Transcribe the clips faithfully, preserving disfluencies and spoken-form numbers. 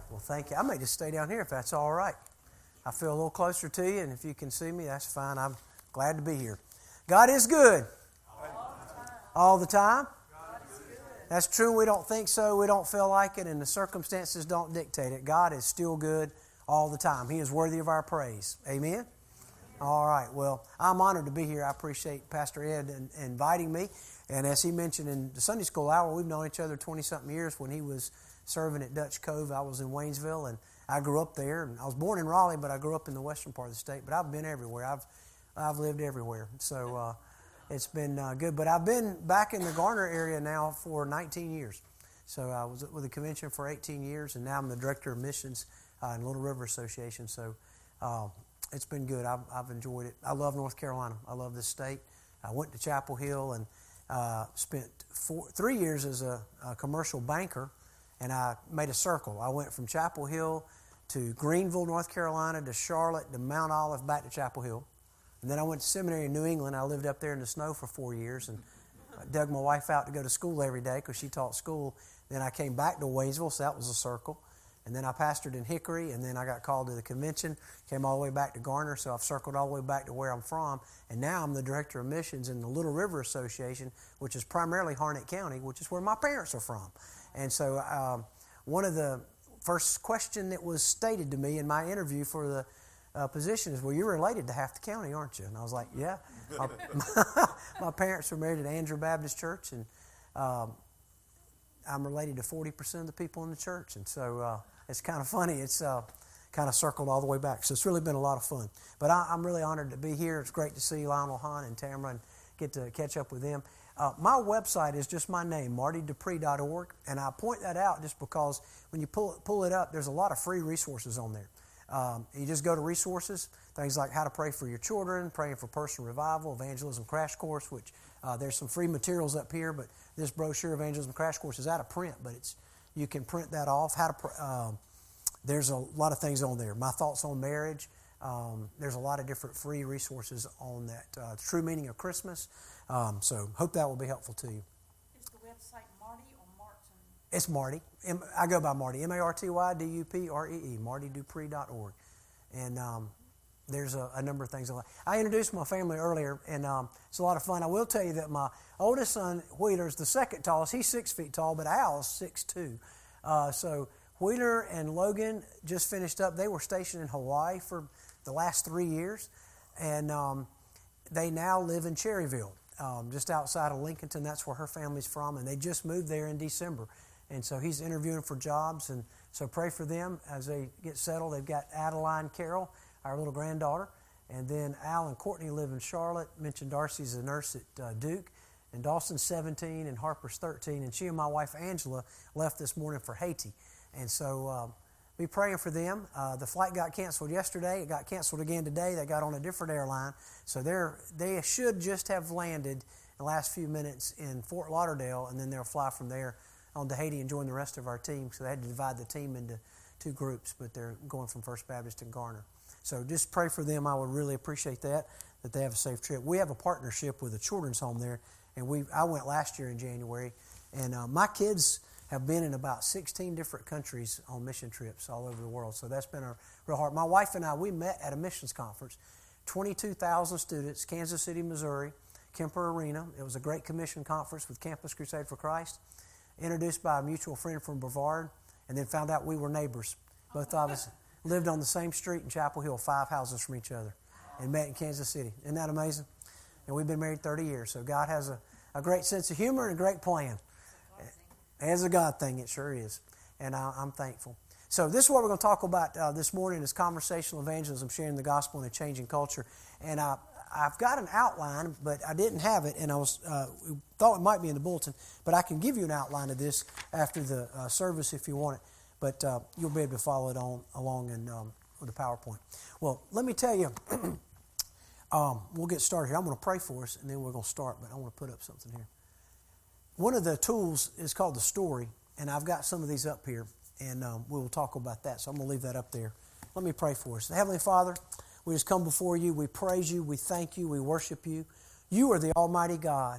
Well, thank you. I may just stay down here if that's all right. I feel a little closer to you, and if you can see me, that's fine. I'm glad to be here. God is good. All the time? That's true. We don't think so. We don't feel like it, and the circumstances don't dictate it. God is still good all the time. He is worthy of our praise. Amen? All right. Well, I'm honored to be here. I appreciate Pastor Ed in, inviting me. And as he mentioned in the Sunday school hour, we've known each other twenty-something years. When he was serving at Dutch Cove, I was in Waynesville, and I grew up there. And I was born in Raleigh, but I grew up in the western part of the state. But I've been everywhere. I've I've lived everywhere. So uh, it's been uh, good. But I've been back in the Garner area now for nineteen years. So I was with the convention for eighteen years, and now I'm the director of missions uh, in Little River Association. So uh, it's been good. I've, I've enjoyed it. I love North Carolina. I love this state. I went to Chapel Hill and uh, spent four, three years as a, a commercial banker, and I made a circle. I went from Chapel Hill to Greenville, North Carolina, to Charlotte, to Mount Olive, back to Chapel Hill. And then I went to seminary in New England. I lived up there in the snow for four years and dug my wife out to go to school every day because she taught school. Then I came back to Waynesville, so that was a circle. And then I pastored in Hickory, and then I got called to the convention, came all the way back to Garner, so I've circled all the way back to where I'm from. And now I'm the director of missions in the Little River Association, which is primarily Harnett County, which is where my parents are from. And so um, one of the first question that was stated to me in my interview for the uh, position is, well, you're related to half the county, aren't you? And I was like, yeah. my, my parents were married at Andrew Baptist Church, and um, I'm related to forty percent of the people in the church. And so uh, it's kind of funny. It's uh, kind of circled all the way back. So it's really been a lot of fun. But I, I'm really honored to be here. It's great to see Lionel Hahn and Tamara and get to catch up with them. Uh, my website is just my name, marty dupree dot org, and I point that out just because when you pull, pull it up, there's a lot of free resources on there. Um, you just go to resources, things like how to pray for your children, praying for personal revival, evangelism crash course, which uh, there's some free materials up here, but this brochure, Evangelism Crash Course, is out of print, but it's you can print that off. How to pr- uh, There's a lot of things on there. My thoughts on marriage. Um, there's a lot of different free resources on that. Uh, the true meaning of Christmas. Um, so hope that will be helpful to you. Is the website Marty or Martin? It's Marty. M- I go by Marty. M A R T Y D U P R E E. marty dupree dot org. And um, there's a, a number of things. I introduced my family earlier, and um, it's a lot of fun. I will tell you that my oldest son, Wheeler, is the second tallest. He's six feet tall, but Al's six two. Uh, so Wheeler and Logan just finished up. They were stationed in Hawaii for the last three years, and um, they now live in Cherryville, um, just outside of Lincolnton. That's where her family's from, and they just moved there in December. And so he's interviewing for jobs, and so pray for them as they get settled. They've got Adeline Carroll, our little granddaughter, and then Al and Courtney live in Charlotte. Mentioned Darcy's a nurse at uh, Duke, and Dawson's seventeen, and Harper's thirteen, and she and my wife Angela left this morning for Haiti. And so uh, be praying for them. Uh, the flight got canceled yesterday. It got canceled again today. They got on a different airline. So they're, they should just have landed in the last few minutes in Fort Lauderdale, and then they'll fly from there on to Haiti and join the rest of our team. So they had to divide the team into two groups, but they're going from First Baptist and Garner. So just pray for them. I would really appreciate that, that they have a safe trip. We have a partnership with a children's home there, and we I went last year in January, and uh, my kids have been in about sixteen different countries on mission trips all over the world. So that's been a real hard. My wife and I, we met at a missions conference, twenty-two thousand students, Kansas City, Missouri, Kemper Arena. It was a great commission conference with Campus Crusade for Christ, introduced by a mutual friend from Brevard, and then found out we were neighbors. Both of us lived on the same street in Chapel Hill, five houses from each other, and met in Kansas City. Isn't that amazing? And we've been married thirty years. So God has a, a great sense of humor and a great plan. As a God thing, it sure is. And I, I'm thankful. So this is what we're going to talk about uh, this morning is conversational evangelism, sharing the gospel in a changing culture. And I, I've got an outline, but I didn't have it, and I was uh, thought it might be in the bulletin, but I can give you an outline of this after the uh, service if you want it. But uh, you'll be able to follow it on along in, um, with the PowerPoint. Well, let me tell you, um, we'll get started here. I'm going to pray for us, and then we're going to start, but I want to put up something here. One of the tools is called the story, and I've got some of these up here, and um, we will talk about that. So I'm going to leave that up there. Let me pray for us. Heavenly Father, we just come before you. We praise you. We thank you. We worship you. You are the Almighty God.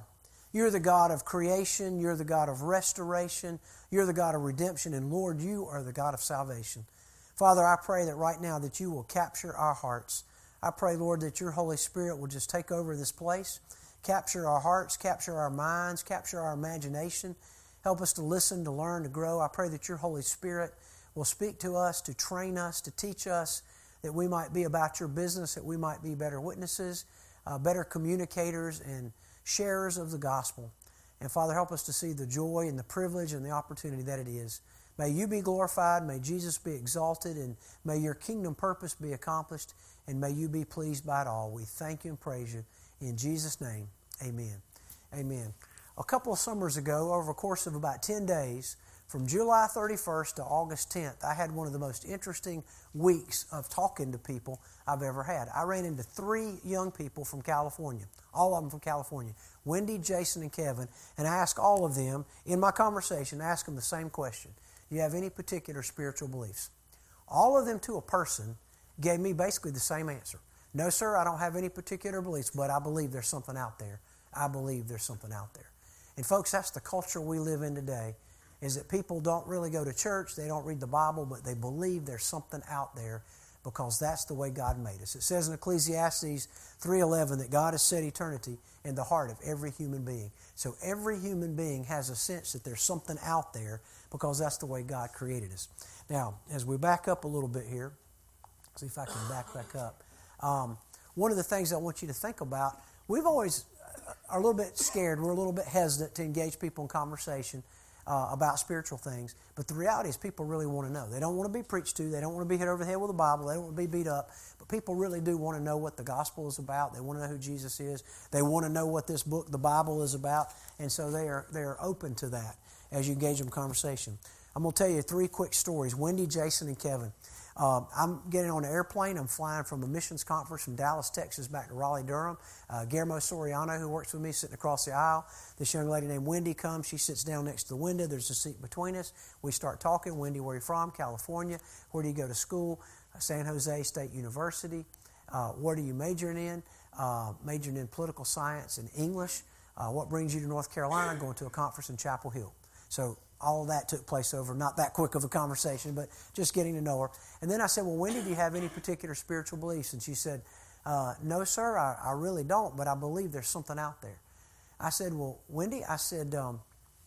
You're the God of creation. You're the God of restoration. You're the God of redemption. And Lord, you are the God of salvation. Father, I pray that right now that you will capture our hearts. I pray, Lord, that your Holy Spirit will just take over this place, capture our hearts, capture our minds, capture our imagination. Help us to listen, to learn, to grow. I pray that your Holy Spirit will speak to us, to train us, to teach us, that we might be about your business, that we might be better witnesses, uh, better communicators and sharers of the gospel. And Father, help us to see the joy and the privilege and the opportunity that it is. May you be glorified, may Jesus be exalted, and may your kingdom purpose be accomplished, and may you be pleased by it all. We thank you and praise you. In Jesus' name, amen. Amen. A couple of summers ago, over a course of about ten days, from July thirty-first to August tenth, I had one of the most interesting weeks of talking to people I've ever had. I ran into three young people from California, all of them from California, Wendy, Jason, and Kevin, and I asked all of them, in my conversation, I asked them the same question. Do you have any particular spiritual beliefs? All of them to a person gave me basically the same answer. No, sir, I don't have any particular beliefs, but I believe there's something out there. I believe there's something out there. And folks, that's the culture we live in today, is that people don't really go to church, they don't read the Bible, but they believe there's something out there because that's the way God made us. It says in Ecclesiastes three eleven that God has set eternity in the heart of every human being. So every human being has a sense that there's something out there because that's the way God created us. Now, as we back up a little bit here, see if I can back back up. Um, one of the things I want you to think about, we've always are a little bit scared, we're a little bit hesitant to engage people in conversation uh, about spiritual things, but the reality is people really want to know. They don't want to be preached to, they don't want to be hit over the head with a Bible, they don't want to be beat up, but people really do want to know what the gospel is about. They want to know who Jesus is. They want to know what this book, the Bible, is about, and so they are they are open to that as you engage them in conversation. I'm going to tell you three quick stories. Wendy, Jason, and Kevin. Uh, I'm getting on an airplane. I'm flying from a missions conference from Dallas, Texas, back to Raleigh-Durham. Uh, Guillermo Soriano, who works with me, sitting across the aisle. This young lady named Wendy comes. She sits down next to the window. There's a seat between us. We start talking. Wendy, where are you from? California. Where do you go to school? Uh, San Jose State University. Uh, what are you majoring in? Uh, majoring in political science and English. Uh, what brings you to North Carolina? Going to a conference in Chapel Hill. So all of that took place over not that quick of a conversation, but just getting to know her. And then I said, well, Wendy, do you have any particular spiritual beliefs? And she said, uh, no, sir, I, I really don't, but I believe there's something out there. I said, well, Wendy, I said, um,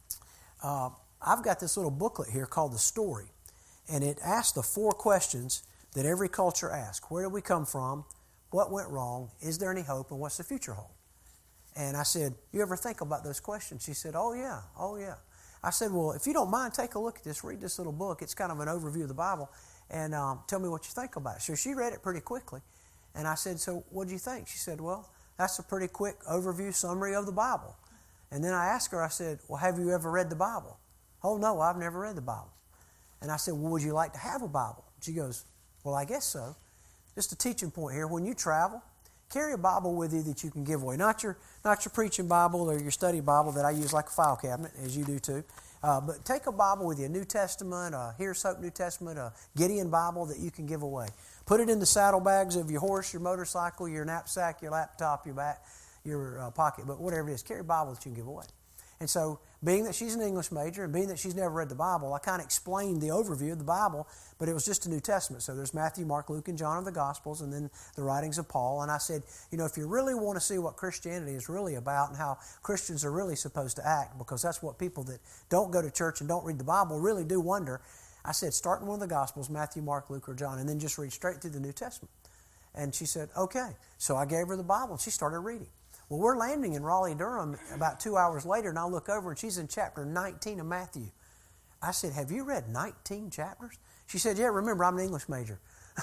uh, I've got this little booklet here called The Story, and it asks the four questions that every culture asks. Where did we come from? What went wrong? Is there any hope? And what's the future hold? And I said, you ever think about those questions? She said, oh, yeah, oh, yeah. I said, well, if you don't mind, take a look at this. Read this little book. It's kind of an overview of the Bible. And um, tell me what you think about it. So she read it pretty quickly. And I said, so what do you think? She said, well, that's a pretty quick overview summary of the Bible. And then I asked her, I said, well, have you ever read the Bible? Oh, no, I've never read the Bible. And I said, well, would you like to have a Bible? She goes, well, I guess so. Just a teaching point here. When you travel, carry a Bible with you that you can give away. Not your not your preaching Bible or your study Bible that I use like a file cabinet, as you do too. Uh, but take a Bible with you, a New Testament, a Here's Hope New Testament, a Gideon Bible that you can give away. Put it in the saddlebags of your horse, your motorcycle, your knapsack, your laptop, your back, your uh, pocketbook, whatever it is. Carry a Bible that you can give away. And so, being that she's an English major and being that she's never read the Bible, I kind of explained the overview of the Bible, but it was just a New Testament. So there's Matthew, Mark, Luke, and John of the Gospels, and then the writings of Paul. And I said, you know, if you really want to see what Christianity is really about and how Christians are really supposed to act, because that's what people that don't go to church and don't read the Bible really do wonder, I said, start in one of the Gospels, Matthew, Mark, Luke, or John, and then just read straight through the New Testament. And she said, okay. So I gave her the Bible, and she started reading. Well, we're landing in Raleigh-Durham about two hours later, and I look over, and she's in chapter nineteen of Matthew. I said, have you read nineteen chapters? She said, yeah, remember, I'm an English major.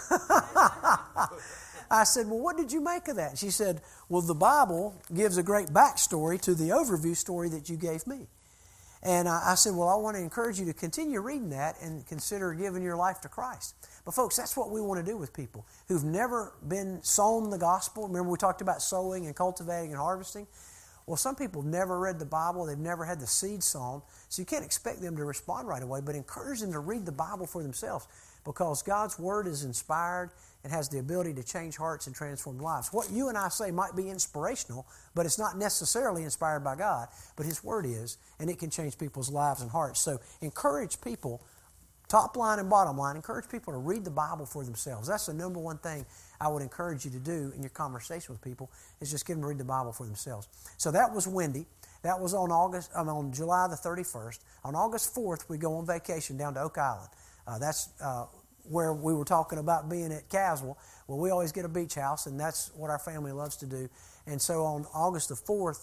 I said, well, what did you make of that? She said, well, the Bible gives a great backstory to the overview story that you gave me. And I said, well, I want to encourage you to continue reading that and consider giving your life to Christ. But folks, that's what we want to do with people who've never been sown the gospel. Remember we talked about sowing and cultivating and harvesting? Well, some people have never read the Bible. They've never had the seed sown. So you can't expect them to respond right away, but encourage them to read the Bible for themselves because God's Word is inspired and has the ability to change hearts and transform lives. What you and I say might be inspirational, but it's not necessarily inspired by God, but His Word is, and it can change people's lives and hearts. So encourage people, top line and bottom line, encourage people to read the Bible for themselves. That's the number one thing I would encourage you to do in your conversation with people is just get them to read the Bible for themselves. So that was Wendy. That was on August, um, on July the thirty-first. On August fourth, we go on vacation down to Oak Island. Uh, that's uh, where we were talking about being at Caswell. Well, we always get a beach house, and that's what our family loves to do. And so on August the fourth,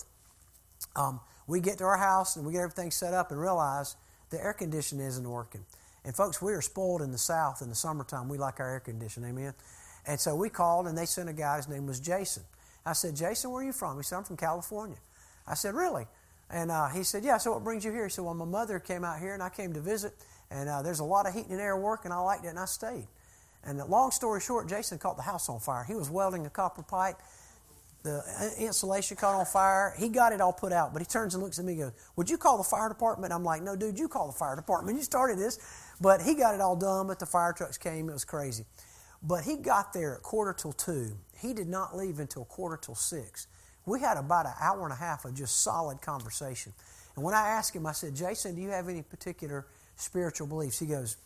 um, we get to our house and we get everything set up and realize the air conditioning isn't working. And folks, we are spoiled in the South in the summertime. We like our air conditioning, amen? And so we called and they sent a guy, his name was Jason. I said, Jason, where are you from? He said, I'm from California. I said, really? And uh, he said, yeah, so what brings you here? He said, well, my mother came out here and I came to visit, and uh, there's a lot of heating and air work, and I liked it, and I stayed. And long story short, Jason caught the house on fire. He was welding a copper pipe. The insulation caught on fire. He got it all put out, but he turns and looks at me and goes, would you call the fire department? I'm like, no, dude, you call the fire department. You started this. But he got it all done, but the fire trucks came. It was crazy. But he got there at quarter till two. He did not leave until quarter till six. We had about an hour and a half of just solid conversation. And when I asked him, I said, Jason, do you have any particular spiritual beliefs? He goes,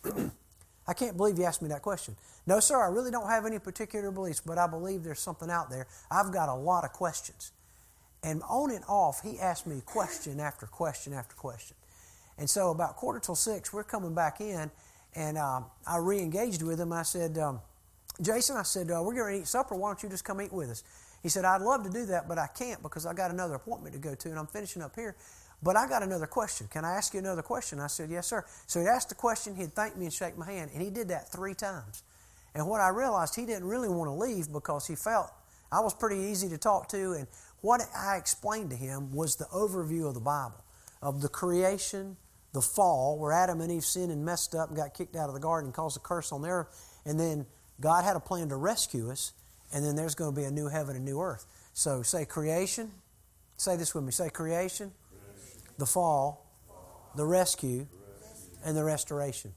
I can't believe you asked me that question. No, sir, I really don't have any particular beliefs, but I believe there's something out there. I've got a lot of questions. And on and off, he asked me question after question after question. And so about quarter till six, we're coming back in, and uh, I re-engaged with him. I said, um, Jason, I said, uh, we're going to eat supper. Why don't you just come eat with us? He said, I'd love to do that, but I can't because I got another appointment to go to, and I'm finishing up here. But I got another question. Can I ask you another question? I said, yes, sir. So he'd ask the question, he'd thank me and shake my hand, and he did that three times. And what I realized, he didn't really want to leave because he felt I was pretty easy to talk to, and what I explained to him was the overview of the Bible, of the creation, the fall, where Adam and Eve sinned and messed up and got kicked out of the garden and caused a curse on their earth, and then God had a plan to rescue us, and then there's going to be a new heaven and new earth. So say creation. Say this with me. Say creation. The fall, the rescue, and the restoration.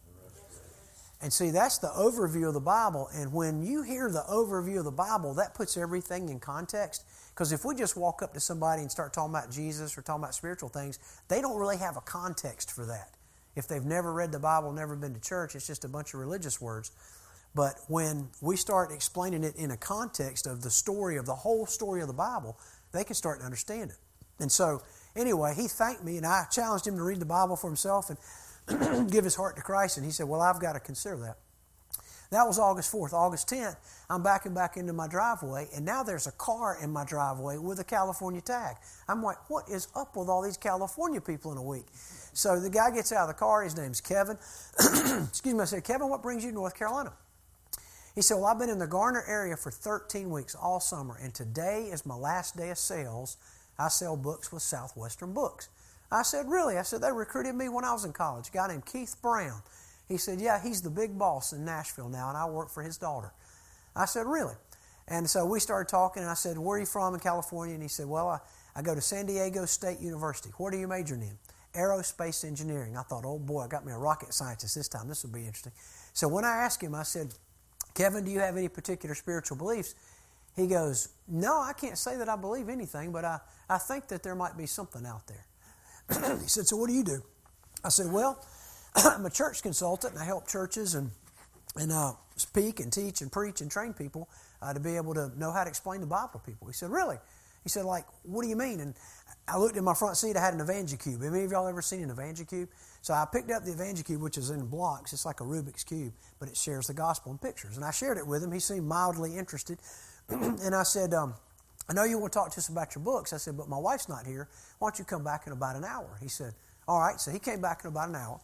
And see, that's the overview of the Bible. And when you hear the overview of the Bible, that puts everything in context. Because if we just walk up to somebody and start talking about Jesus or talking about spiritual things, they don't really have a context for that. If they've never read the Bible, never been to church, it's just a bunch of religious words. But when we start explaining it in a context of the story, of the whole story of the Bible, they can start to understand it. And so, anyway, he thanked me, and I challenged him to read the Bible for himself and give his heart to Christ. And he said, well, I've got to consider that. That was August fourth. August tenth, I'm backing back into my driveway, and now there's a car in my driveway with a California tag. I'm like, what is up with all these California people in a week? So the guy gets out of the car. His name's Kevin. Excuse me. I said, Kevin, what brings you to North Carolina? He said, well, I've been in the Garner area for thirteen weeks, all summer, and today is my last day of sales. I sell books with Southwestern Books. I said, really? I said, they recruited me when I was in college. A guy named Keith Brown. He said, yeah, he's the big boss in Nashville now, and I work for his daughter. I said, really? And so we started talking, and I said, where are you from in California? And he said, well, I, I go to San Diego State University. What are you majoring in? Aerospace engineering. I thought, oh, boy, I got me a rocket scientist this time. This will be interesting. So when I asked him, I said, Kevin, do you have any particular spiritual beliefs? He goes, no, I can't say that I believe anything, but I, I think that there might be something out there. He said, so what do you do? I said, well, I'm a church consultant, and I help churches and, and uh, speak and teach and preach and train people uh, to be able to know how to explain the Bible to people. He said, really? He said, like, what do you mean? And I looked in my front seat. I had an EvangeCube. Have any of y'all ever seen an EvangeCube? So I picked up the EvangeCube, which is in blocks. It's like a Rubik's Cube, but it shares the gospel in pictures. And I shared it with him. He seemed mildly interested. And I said, um, I know you want to talk to us about your books. I said, but my wife's not here. Why don't you come back in about an hour? He said, all right. So he came back in about an hour.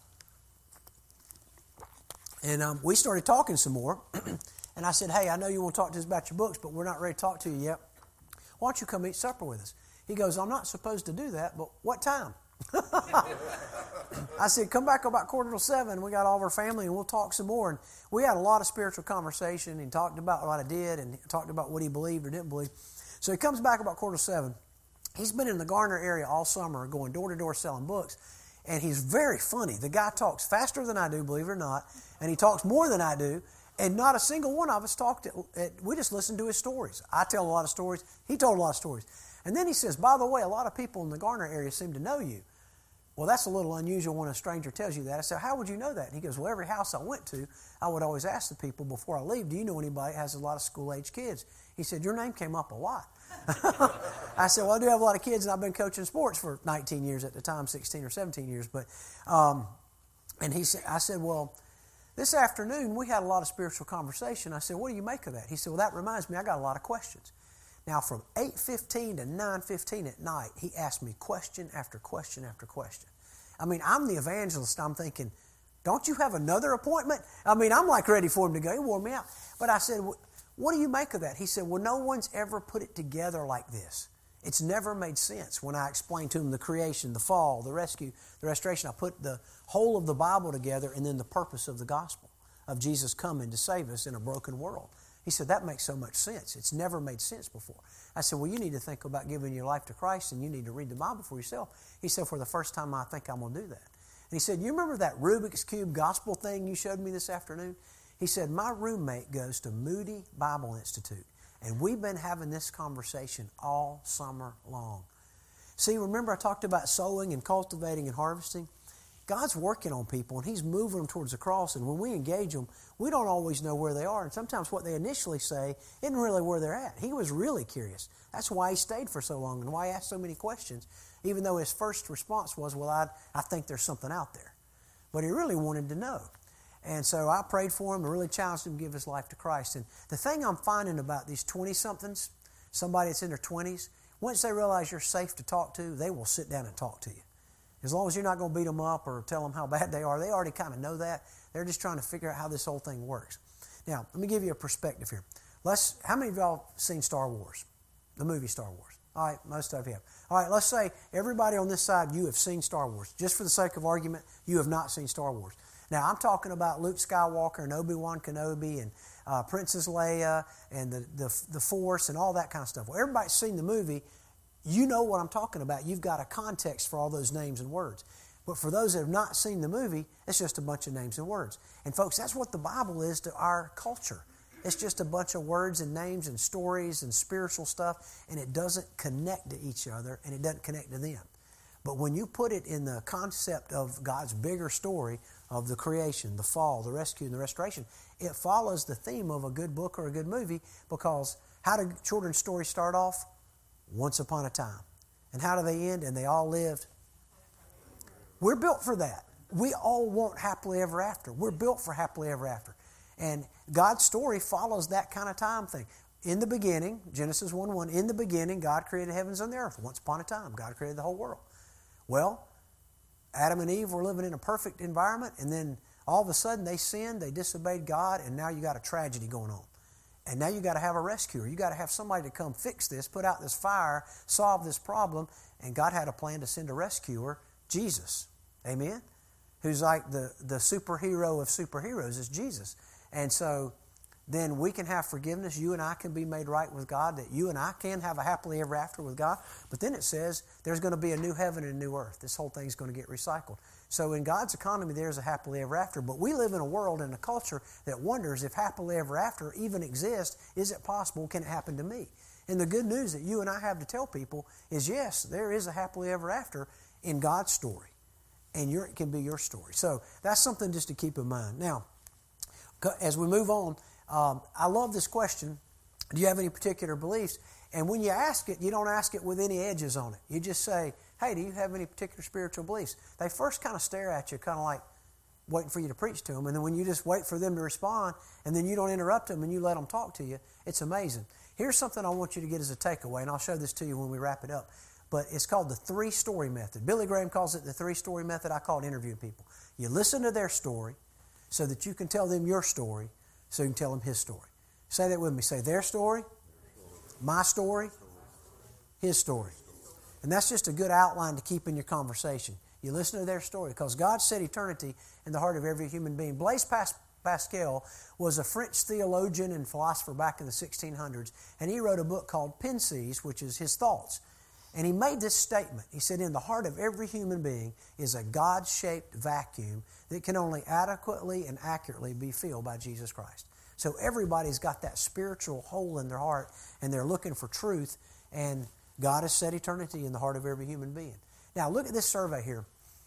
And um, we started talking some more. And I said, hey, I know you want to talk to us about your books, but we're not ready to talk to you yet. Why don't you come eat supper with us? He goes, I'm not supposed to do that, but what time? I said, come back about quarter till seven. We got all of our family, and we'll talk some more. And we had a lot of spiritual conversation, and talked about what I did, and talked about what he believed or didn't believe. So he comes back about quarter to seven, He's been in the Garner area all summer going door to door selling books. And he's very funny. The guy talks faster than I do, believe it or not. And he talks more than I do. And not a single one of us talked. At, at, we just listened to his stories. I tell a lot of stories. He told a lot of stories. And then he says, by the way, a lot of people in the Garner area seem to know you. Well, that's a little unusual when a stranger tells you that. I said, how would you know that? And he goes, well, every house I went to, I would always ask the people before I leave, do you know anybody that has a lot of school-age kids? He said, your name came up a lot. I said, well, I do have a lot of kids, and I've been coaching sports for nineteen years at the time, sixteen or seventeen years. But, um, and he said, I said, well, this afternoon we had a lot of spiritual conversation. I said, what do you make of that? He said, well, that reminds me, I got a lot of questions. Now, from eight fifteen to nine fifteen at night, he asked me question after question after question. I mean, I'm the evangelist. I'm thinking, don't you have another appointment? I mean, I'm like ready for him to go. He wore me out. But I said, what do you make of that? He said, well, no one's ever put it together like this. It's never made sense. When I explained to him the creation, the fall, the rescue, the restoration, I put the whole of the Bible together and then the purpose of the gospel of Jesus coming to save us in a broken world. He said, that makes so much sense. It's never made sense before. I said, well, you need to think about giving your life to Christ and you need to read the Bible for yourself. He said, for the first time, I think I'm going to do that. And he said, you remember that Rubik's Cube gospel thing you showed me this afternoon? He said, my roommate goes to Moody Bible Institute, and we've been having this conversation all summer long. See, remember I talked about sowing and cultivating and harvesting? God's working on people, and He's moving them towards the cross, and when we engage them, we don't always know where they are, and sometimes what they initially say isn't really where they're at. He was really curious. That's why he stayed for so long and why he asked so many questions, even though his first response was, well, I, I think there's something out there. But he really wanted to know. And so I prayed for him and really challenged him to give his life to Christ. And the thing I'm finding about these twenty-somethings, somebody that's in their twenties, once they realize you're safe to talk to, they will sit down and talk to you. As long as you're not going to beat them up or tell them how bad they are, they already kind of know that. They're just trying to figure out how this whole thing works. Now, let me give you a perspective here. Let's. How many of y'all seen Star Wars? The movie Star Wars. All right, most of you have. All right, let's say everybody on this side, you have seen Star Wars. Just for the sake of argument, you have not seen Star Wars. Now, I'm talking about Luke Skywalker and Obi-Wan Kenobi and uh, Princess Leia and the, the, the Force and all that kind of stuff. Well, everybody's seen the movie. You know what I'm talking about. You've got a context for all those names and words. But for those that have not seen the movie, it's just a bunch of names and words. And folks, that's what the Bible is to our culture. It's just a bunch of words and names and stories and spiritual stuff, and it doesn't connect to each other, and it doesn't connect to them. But when you put it in the concept of God's bigger story of the creation, the fall, the rescue, and the restoration, it follows the theme of a good book or a good movie, because how do children's stories start off? Once upon a time. And how do they end? And they all lived. We're built for that. We all want happily ever after. We're built for happily ever after. And God's story follows that kind of time thing. In the beginning, Genesis one one, in the beginning, God created heavens and the earth. Once upon a time, God created the whole world. Well, Adam and Eve were living in a perfect environment, and then all of a sudden they sinned, they disobeyed God, and now you got a tragedy going on. And now you got to have a rescuer. You got to have somebody to come fix this, put out this fire, solve this problem. And God had a plan to send a rescuer, Jesus. Amen? Who's like the, the superhero of superheroes is Jesus. And so then we can have forgiveness. You and I can be made right with God, that you and I can have a happily ever after with God. But then it says there's going to be a new heaven and a new earth. This whole thing's going to get recycled. So in God's economy, there's a happily ever after. But we live in a world and a culture that wonders if happily ever after even exists. Is it possible? Can it happen to me? And the good news that you and I have to tell people is, yes, there is a happily ever after in God's story. And your, it can be your story. So that's something just to keep in mind. Now, as we move on, um, I love this question. Do you have any particular beliefs? And when you ask it, you don't ask it with any edges on it. You just say, hey, do you have any particular spiritual beliefs? They first kind of stare at you, kind of like waiting for you to preach to them. And then when you just wait for them to respond, and then you don't interrupt them and you let them talk to you, it's amazing. Here's something I want you to get as a takeaway, and I'll show this to you when we wrap it up. But it's called the three-story method. Billy Graham calls it the three-story method. I call it interviewing people. You listen to their story so that you can tell them your story, so you can tell them his story. Say that with me. Say their story, my story, his story. And that's just a good outline to keep in your conversation. You listen to their story, because God set eternity in the heart of every human being. Blaise Pascal was a French theologian and philosopher back in the sixteen hundreds, and he wrote a book called Pensées, which is his thoughts. And he made this statement. He said, in the heart of every human being is a God-shaped vacuum that can only adequately and accurately be filled by Jesus Christ. So everybody's got that spiritual hole in their heart, and they're looking for truth, and God has set eternity in the heart of every human being. Now, look at this survey here.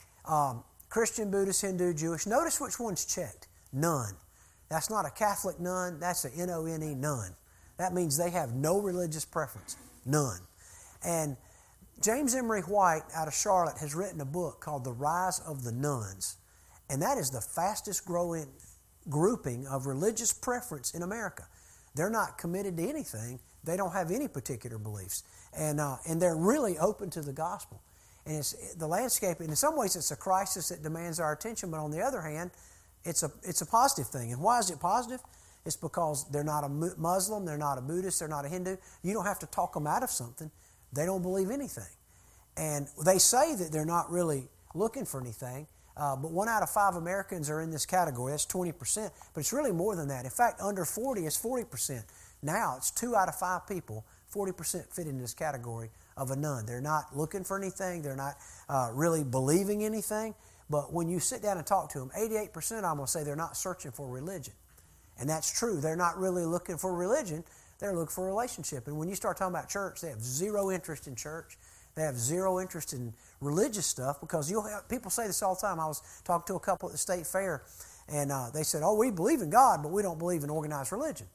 Um, Christian, Buddhist, Hindu, Jewish. Notice which one's checked. None. That's not a Catholic none. That's a N O N E, none. That means they have no religious preference. None. And James Emery White out of Charlotte has written a book called The Rise of the Nones. And that is the fastest growing grouping of religious preference in America. They're not committed to anything. They don't have any particular beliefs. And uh, and they're really open to the gospel. And it's the landscape, and in some ways it's a crisis that demands our attention, but on the other hand, it's a it's a positive thing. And why is it positive? It's because they're not a Muslim, they're not a Buddhist, they're not a Hindu. You don't have to talk them out of something. They don't believe anything. And they say that they're not really looking for anything, uh, but one out of five Americans are in this category. That's twenty percent, but it's really more than that. In fact, under forty is forty percent. Now it's two out of five people, forty percent fit in this category of a none. They're not looking for anything. They're not uh, really believing anything. But when you sit down and talk to them, eighty-eight percent I'm going to say they're not searching for religion. And that's true. They're not really looking for religion. They're looking for a relationship. And when you start talking about church, they have zero interest in church. They have zero interest in religious stuff because you'll have, people say this all the time. I was talking to a couple at the state fair, and uh, they said, oh, we believe in God, but we don't believe in organized religion.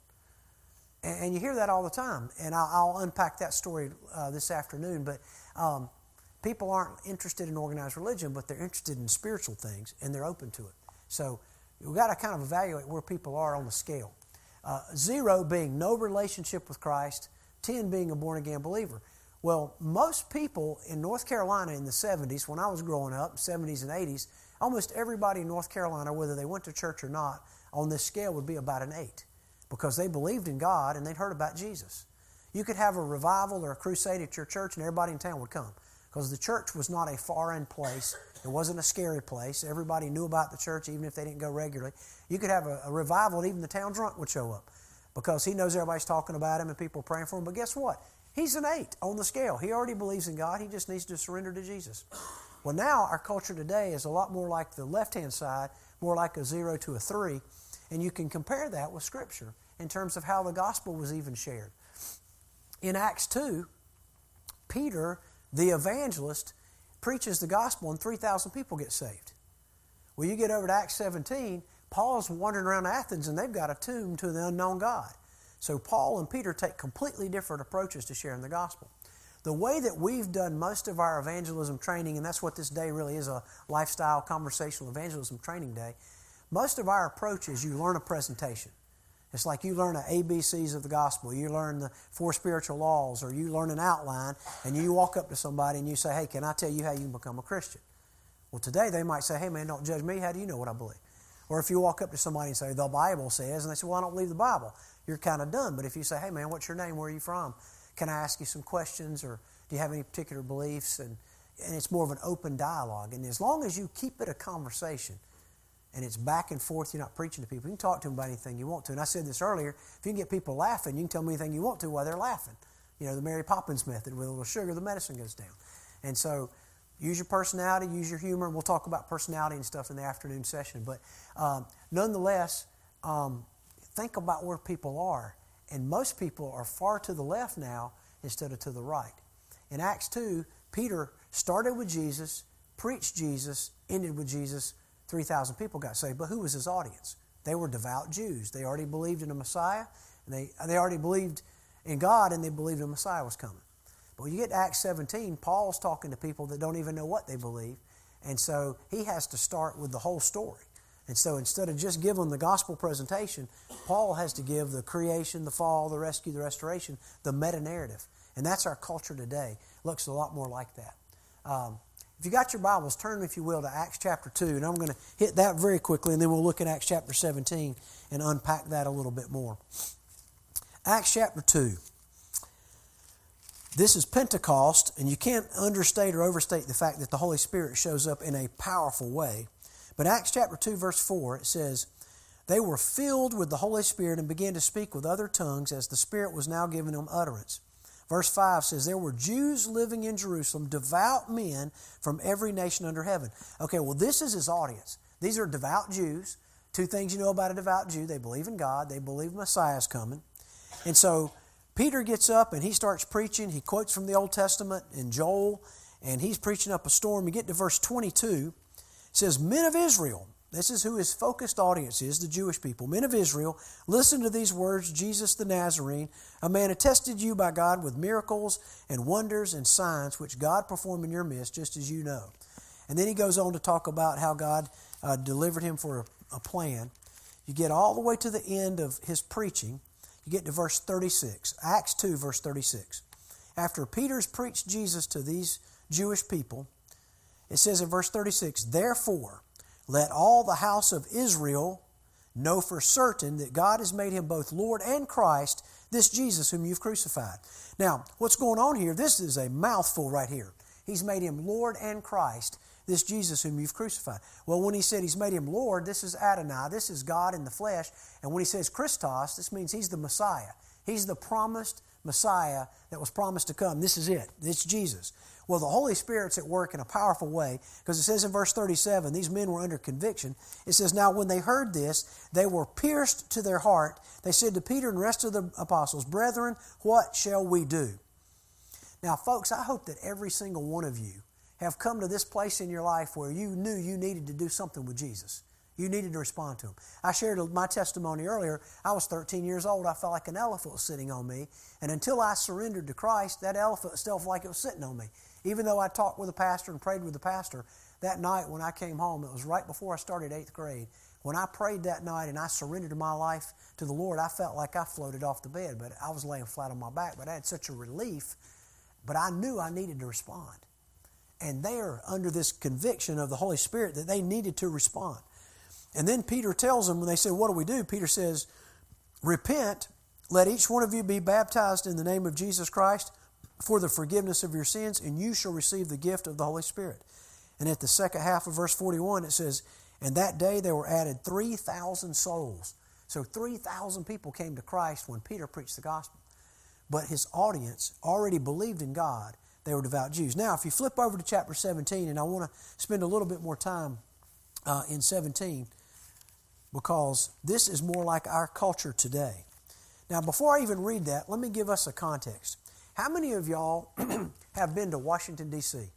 And, and you hear that all the time. And I'll, I'll unpack that story uh, this afternoon. But um, people aren't interested in organized religion, but they're interested in spiritual things, and they're open to it. So we've got to kind of evaluate where people are on the scale. Uh, zero being no relationship with Christ, ten being a born-again believer. Well, most people in North Carolina in the seventies, when I was growing up, seventies and eighties, almost everybody in North Carolina, whether they went to church or not, on this scale would be about an eight because they believed in God and they'd heard about Jesus. You could have a revival or a crusade at your church and everybody in town would come because the church was not a foreign place. It wasn't a scary place. Everybody knew about the church even if they didn't go regularly. You could have a, a revival and even the town drunk would show up because he knows everybody's talking about him and people are praying for him. But guess what? He's an eight on the scale. He already believes in God. He just needs to surrender to Jesus. Well, now our culture today is a lot more like the left-hand side, more like a zero to a three. And you can compare that with Scripture in terms of how the gospel was even shared. In Acts two, Peter, the evangelist, preaches the gospel and three thousand people get saved. Well, you get over to Acts seventeen, Paul's wandering around Athens and they've got a tomb to the unknown God. So Paul and Peter take completely different approaches to sharing the gospel. The way that we've done most of our evangelism training, and that's what this day really is, a lifestyle conversational evangelism training day, most of our approach is you learn a presentation. It's like you learn the A B Cs of the gospel. You learn the four spiritual laws, or you learn an outline, and you walk up to somebody and you say, hey, can I tell you how you can become a Christian? Well, today they might say, hey, man, don't judge me. How do you know what I believe? Or if you walk up to somebody and say, the Bible says, and they say, well, I don't believe the Bible, you're kind of done. But if you say, hey, man, what's your name? Where are you from? Can I ask you some questions? Or do you have any particular beliefs? And, and it's more of an open dialogue. And as long as you keep it a conversation, and it's back and forth, you're not preaching to people. You can talk to them about anything you want to. And I said this earlier, if you can get people laughing, you can tell them anything you want to while they're laughing. You know, the Mary Poppins method, with a little sugar, the medicine goes down. And so use your personality, use your humor, and we'll talk about personality and stuff in the afternoon session. But um, nonetheless, um, think about where people are. And most people are far to the left now instead of to the right. In Acts two, Peter started with Jesus, preached Jesus, ended with Jesus. three thousand people got saved. But who was his audience? They were devout Jews. They already believed in a Messiah. And they, they already believed in God, and they believed a Messiah was coming. But when you get to Acts seventeen, Paul's talking to people that don't even know what they believe. And so he has to start with the whole story. And so instead of just giving the gospel presentation, Paul has to give the creation, the fall, the rescue, the restoration, the meta-narrative. And that's our culture today. It looks a lot more like that. Um, if you got your Bibles, turn, if you will, to Acts chapter two. And I'm going to hit that very quickly, and then we'll look at Acts chapter seventeen and unpack that a little bit more. Acts chapter two. This is Pentecost, and you can't understate or overstate the fact that the Holy Spirit shows up in a powerful way. But Acts chapter two, verse four, it says, they were filled with the Holy Spirit and began to speak with other tongues as the Spirit was now giving them utterance. Verse five says, there were Jews living in Jerusalem, devout men from every nation under heaven. Okay, well, this is his audience. These are devout Jews. Two things you know about a devout Jew. They believe in God. They believe Messiah's coming. And so Peter gets up and he starts preaching. He quotes from the Old Testament in Joel, and he's preaching up a storm. You get to verse twenty-two. It says, men of Israel. This is who his focused audience is, the Jewish people. Men of Israel, listen to these words, Jesus the Nazarene, a man attested you by God with miracles and wonders and signs which God performed in your midst, just as you know. And then he goes on to talk about how God uh, delivered him for a, a plan. You get all the way to the end of his preaching. You get to verse thirty-six, Acts two, verse thirty-six. After Peter's preached Jesus to these Jewish people, it says in verse thirty-six, therefore, let all the house of Israel know for certain that God has made him both Lord and Christ, this Jesus whom you've crucified. Now, what's going on here? This is a mouthful right here. He's made him Lord and Christ, this Jesus whom you've crucified. Well, when he said he's made him Lord, this is Adonai. This is God in the flesh. And when he says Christos, this means he's the Messiah. He's the promised Messiah that was promised to come. This is it. It's Jesus. Well, the Holy Spirit's at work in a powerful way, because it says in verse thirty-seven, these men were under conviction. It says, now when they heard this, they were pierced to their heart. They said to Peter and the rest of the apostles, brethren, what shall we do? Now, folks, I hope that every single one of you have come to this place in your life where you knew you needed to do something with Jesus. You needed to respond to him. I shared my testimony earlier. I was thirteen years old. I felt like an elephant was sitting on me. And until I surrendered to Christ, that elephant still felt like it was sitting on me. Even though I talked with the pastor and prayed with the pastor, that night when I came home, it was right before I started eighth grade. When I prayed that night and I surrendered my life to the Lord, I felt like I floated off the bed. But I was laying flat on my back. But I had such a relief. But I knew I needed to respond. And they're under this conviction of the Holy Spirit that they needed to respond. And then Peter tells them, when they say, what do we do? Peter says, repent, let each one of you be baptized in the name of Jesus Christ for the forgiveness of your sins, and you shall receive the gift of the Holy Spirit. And at the second half of verse forty-one, it says, and that day there were added three thousand souls. So three thousand people came to Christ when Peter preached the gospel. But his audience already believed in God. They were devout Jews. Now, if you flip over to chapter seventeen, and I want to spend a little bit more time uh, in seventeen, because this is more like our culture today. Now, before I even read that, let me give us a context. How many of y'all have been to Washington, D C?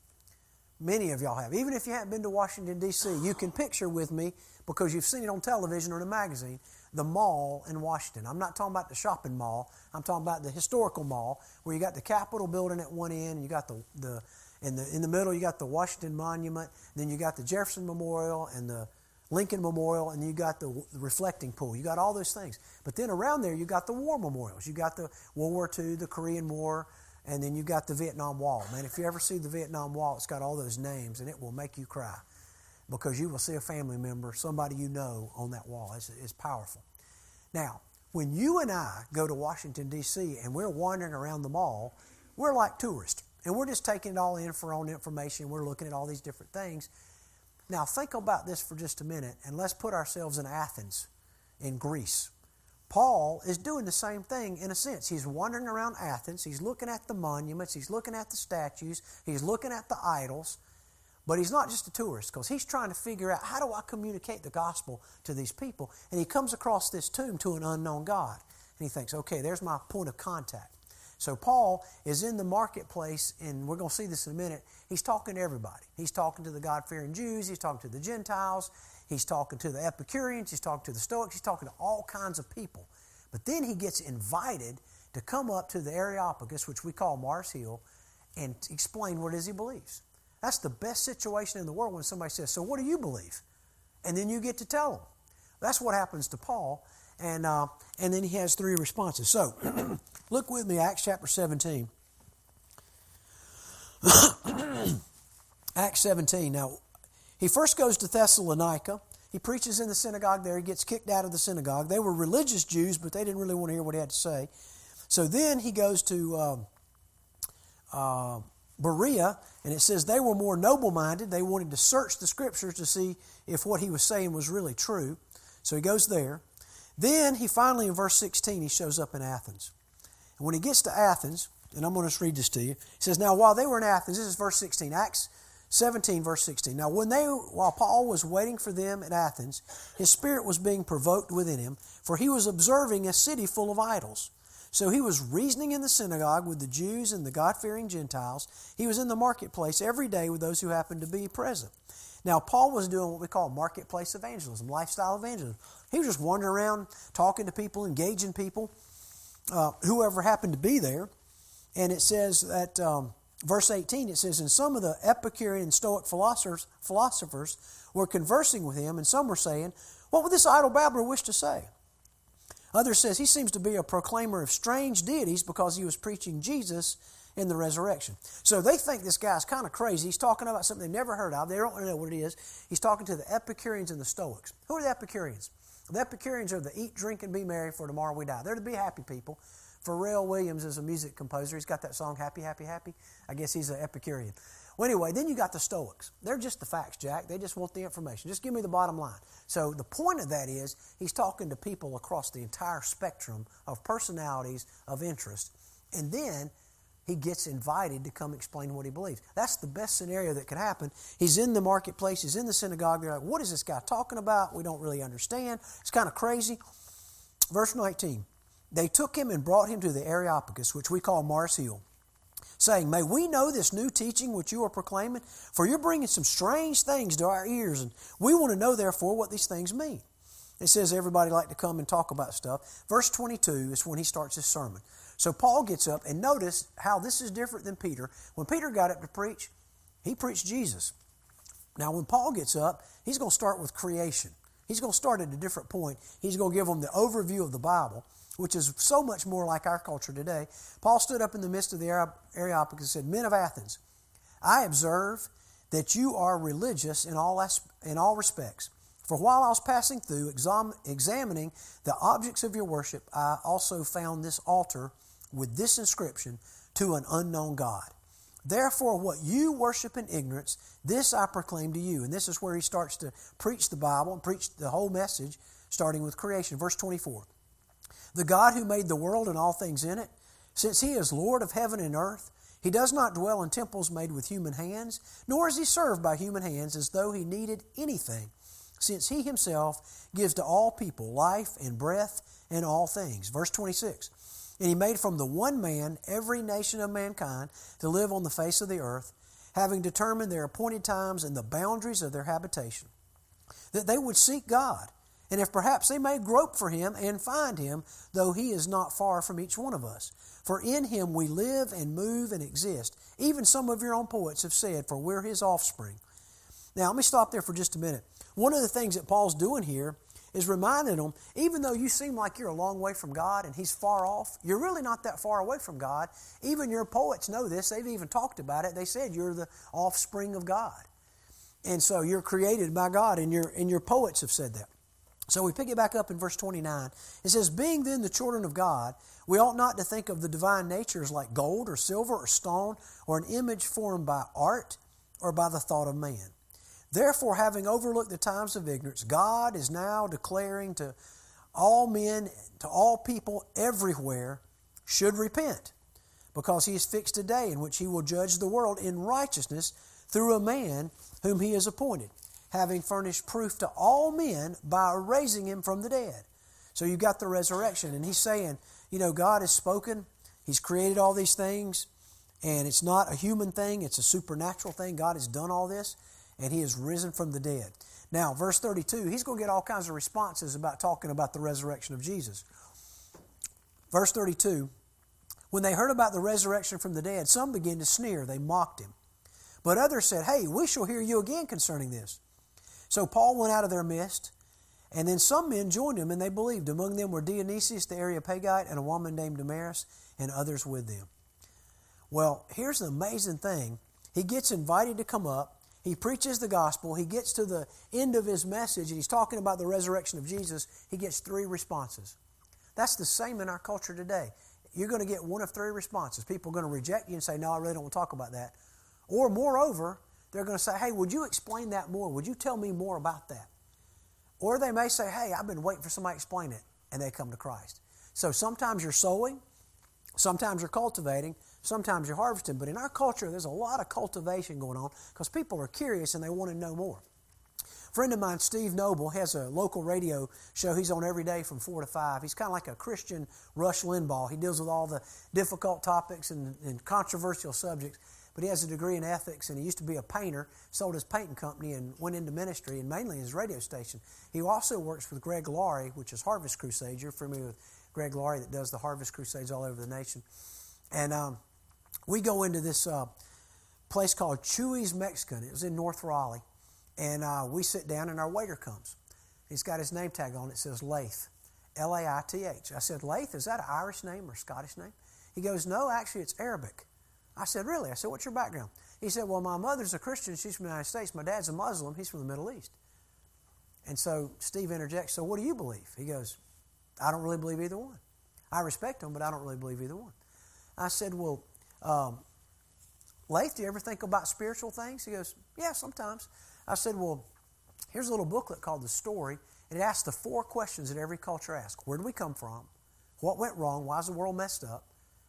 Many of y'all have. Even if you haven't been to Washington, D C, you can picture with me, because you've seen it on television or in a magazine, the mall in Washington. I'm not talking about the shopping mall. I'm talking about the historical mall, where you got the Capitol building at one end, and you got the, the in the in the middle you got the Washington Monument, then you got the Jefferson Memorial and the Lincoln Memorial, and you got the, the reflecting pool. You got all those things. But then around there, you got the war memorials. You got the World War Two, the Korean War, and then you got the Vietnam Wall. Man, if you ever see the Vietnam Wall, it's got all those names, and it will make you cry, because you will see a family member, somebody you know, on that wall. It's, it's powerful. Now, when you and I go to Washington, D C, and we're wandering around the mall, we're like tourists, and we're just taking it all in for our own information. We're looking at all these different things. Now, think about this for just a minute, and let's put ourselves in Athens, in Greece. Paul is doing the same thing in a sense. He's wandering around Athens. He's looking at the monuments. He's looking at the statues. He's looking at the idols. But he's not just a tourist, because he's trying to figure out, how do I communicate the gospel to these people? And he comes across this tomb to an unknown God. And he thinks, okay, there's my point of contact. So Paul is in the marketplace, and we're going to see this in a minute. He's talking to everybody. He's talking to the God-fearing Jews. He's talking to the Gentiles. He's talking to the Epicureans. He's talking to the Stoics. He's talking to all kinds of people. But then he gets invited to come up to the Areopagus, which we call Mars Hill, and explain what it is he believes. That's the best situation in the world when somebody says, so what do you believe? And then you get to tell them. That's what happens to Paul. And uh, and then he has three responses. So, look with me, Acts chapter seventeen. Acts seventeen. Now, he first goes to Thessalonica. He preaches in the synagogue there. He gets kicked out of the synagogue. They were religious Jews, but they didn't really want to hear what he had to say. So then he goes to um, uh, Berea, and it says they were more noble-minded. They wanted to search the Scriptures to see if what he was saying was really true. So he goes there. Then he finally, in verse sixteen, he shows up in Athens. And when he gets to Athens, And I'm going to just read this to you. It says, now while they were in Athens, this is verse sixteen, Acts seventeen, verse sixteen. Now when they, while Paul was waiting for them at Athens, his spirit was being provoked within him, for he was observing a city full of idols. So he was reasoning in the synagogue with the Jews and the God-fearing Gentiles. He was in the marketplace every day with those who happened to be present. Now Paul was doing what we call marketplace evangelism, lifestyle evangelism. He was just wandering around, talking to people, engaging people, uh, whoever happened to be there. And it says that, um, verse eighteen, it says, and some of the Epicurean and Stoic philosophers, philosophers were conversing with him, and some were saying, what would this idle babbler wish to say? Others says he seems to be a proclaimer of strange deities because he was preaching Jesus in the resurrection. So they think this guy's kind of crazy. He's talking about something they've never heard of. They don't know what it is. He's talking to the Epicureans and the Stoics. Who are the Epicureans? The Epicureans are the eat, drink, and be merry, for tomorrow we die. They're the be happy people. Pharrell Williams is a music composer. He's got that song, Happy, Happy, Happy. I guess he's an Epicurean. Well, anyway, then you got the Stoics. They're just the facts, Jack. They just want the information. Just give me the bottom line. So the point of that is he's talking to people across the entire spectrum of personalities, of interest. And then he gets invited to come explain what he believes. That's the best scenario that could happen. He's in the marketplace. He's in the synagogue. They're like, what is this guy talking about? We don't really understand. It's kind of crazy. Verse nineteen. They took him and brought him to the Areopagus, which we call Mars Hill, saying, may we know this new teaching which you are proclaiming? For you're bringing some strange things to our ears, and we want to know, therefore, what these things mean. It says everybody like to come and talk about stuff. Verse twenty-two is when he starts his sermon. So Paul gets up, and notice how this is different than Peter. When Peter got up to preach, he preached Jesus. Now when Paul gets up, he's going to start with creation. He's going to start at a different point. He's going to give them the overview of the Bible, which is so much more like our culture today. Paul stood up in the midst of the Areopagus and said, men of Athens, I observe that you are religious in all, in all respects. For while I was passing through, exam, examining the objects of your worship, I also found this altar with this inscription, to an unknown God. Therefore, what you worship in ignorance, this I proclaim to you. And this is where he starts to preach the Bible and preach the whole message, starting with creation. Verse twenty-four. The God who made the world and all things in it, since he is Lord of heaven and earth, he does not dwell in temples made with human hands, nor is he served by human hands as though he needed anything, since he himself gives to all people life and breath and all things. Verse twenty-six. And he made from the one man every nation of mankind to live on the face of the earth, having determined their appointed times and the boundaries of their habitation, that they would seek God, and if perhaps they may grope for him and find him, though he is not far from each one of us. For in him we live and move and exist. Even some of your own poets have said, for we're his offspring. Now, let me stop there for just a minute. One of the things that Paul's doing here is reminding them, even though you seem like you're a long way from God and he's far off, you're really not that far away from God. Even your poets know this. They've even talked about it. They said you're the offspring of God. And so you're created by God, and your, and your poets have said that. So we pick it back up in verse twenty-nine. It says, being then the children of God, we ought not to think of the divine nature as like gold or silver or stone or an image formed by art or by the thought of man. Therefore, having overlooked the times of ignorance, God is now declaring to all men, to all people everywhere, should repent, because he has fixed a day in which he will judge the world in righteousness through a man whom he has appointed, having furnished proof to all men by raising him from the dead. So you've got the resurrection, and he's saying, you know, God has spoken, he's created all these things, and it's not a human thing, it's a supernatural thing. God has done all this, and he has risen from the dead. Now, verse thirty-two, he's going to get all kinds of responses about talking about the resurrection of Jesus. Verse thirty-two, when they heard about the resurrection from the dead, some began to sneer. They mocked him. But others said, hey, we shall hear you again concerning this. So Paul went out of their midst, and then some men joined him, and they believed. Among them were Dionysius the Areopagite and a woman named Damaris, and others with them. Well, here's the amazing thing. He gets invited to come up. He preaches the gospel. He gets to the end of his message, and he's talking about the resurrection of Jesus. He gets three responses. That's the same in our culture today. You're going to get one of three responses. People are going to reject you and say, no, I really don't want to talk about that. Or moreover, they're going to say, hey, would you explain that more? Would you tell me more about that? Or they may say, hey, I've been waiting for somebody to explain it, and they come to Christ. So sometimes you're sowing, Sometimes you're cultivating, sometimes you're harvesting. But in our culture, there's a lot of cultivation going on because people are curious and they want to know more. A friend of mine, Steve Noble, has a local radio show he's on every day from four to five. He's kind of like a Christian Rush Limbaugh. He deals with all the difficult topics and, and controversial subjects. But he has a degree in ethics, and he used to be a painter, sold his painting company, and went into ministry, and mainly his radio station. He also works with Greg Laurie, which is Harvest Crusade. You're familiar with Greg Laurie that does the Harvest Crusades all over the nation. And um, we go into this uh, place called Chewy's Mexican. It was in North Raleigh. And uh, we sit down, and our waiter comes. He's got his name tag on it. It says Laith, L A I T H. I said, Laith, is that an Irish name or Scottish name? He goes, no, actually, it's Arabic. I said, really? I said, what's your background? He said, well, my mother's a Christian. She's from the United States. My dad's a Muslim. He's from the Middle East. And so Steve interjects, so what do you believe? He goes, I don't really believe either one. I respect him, but I don't really believe either one. I said, well, um, Laith, do you ever think about spiritual things? He goes, yeah, sometimes. I said, well, here's a little booklet called The Story. And it asks the four questions that every culture asks. Where do we come from? What went wrong? Why is the world messed up?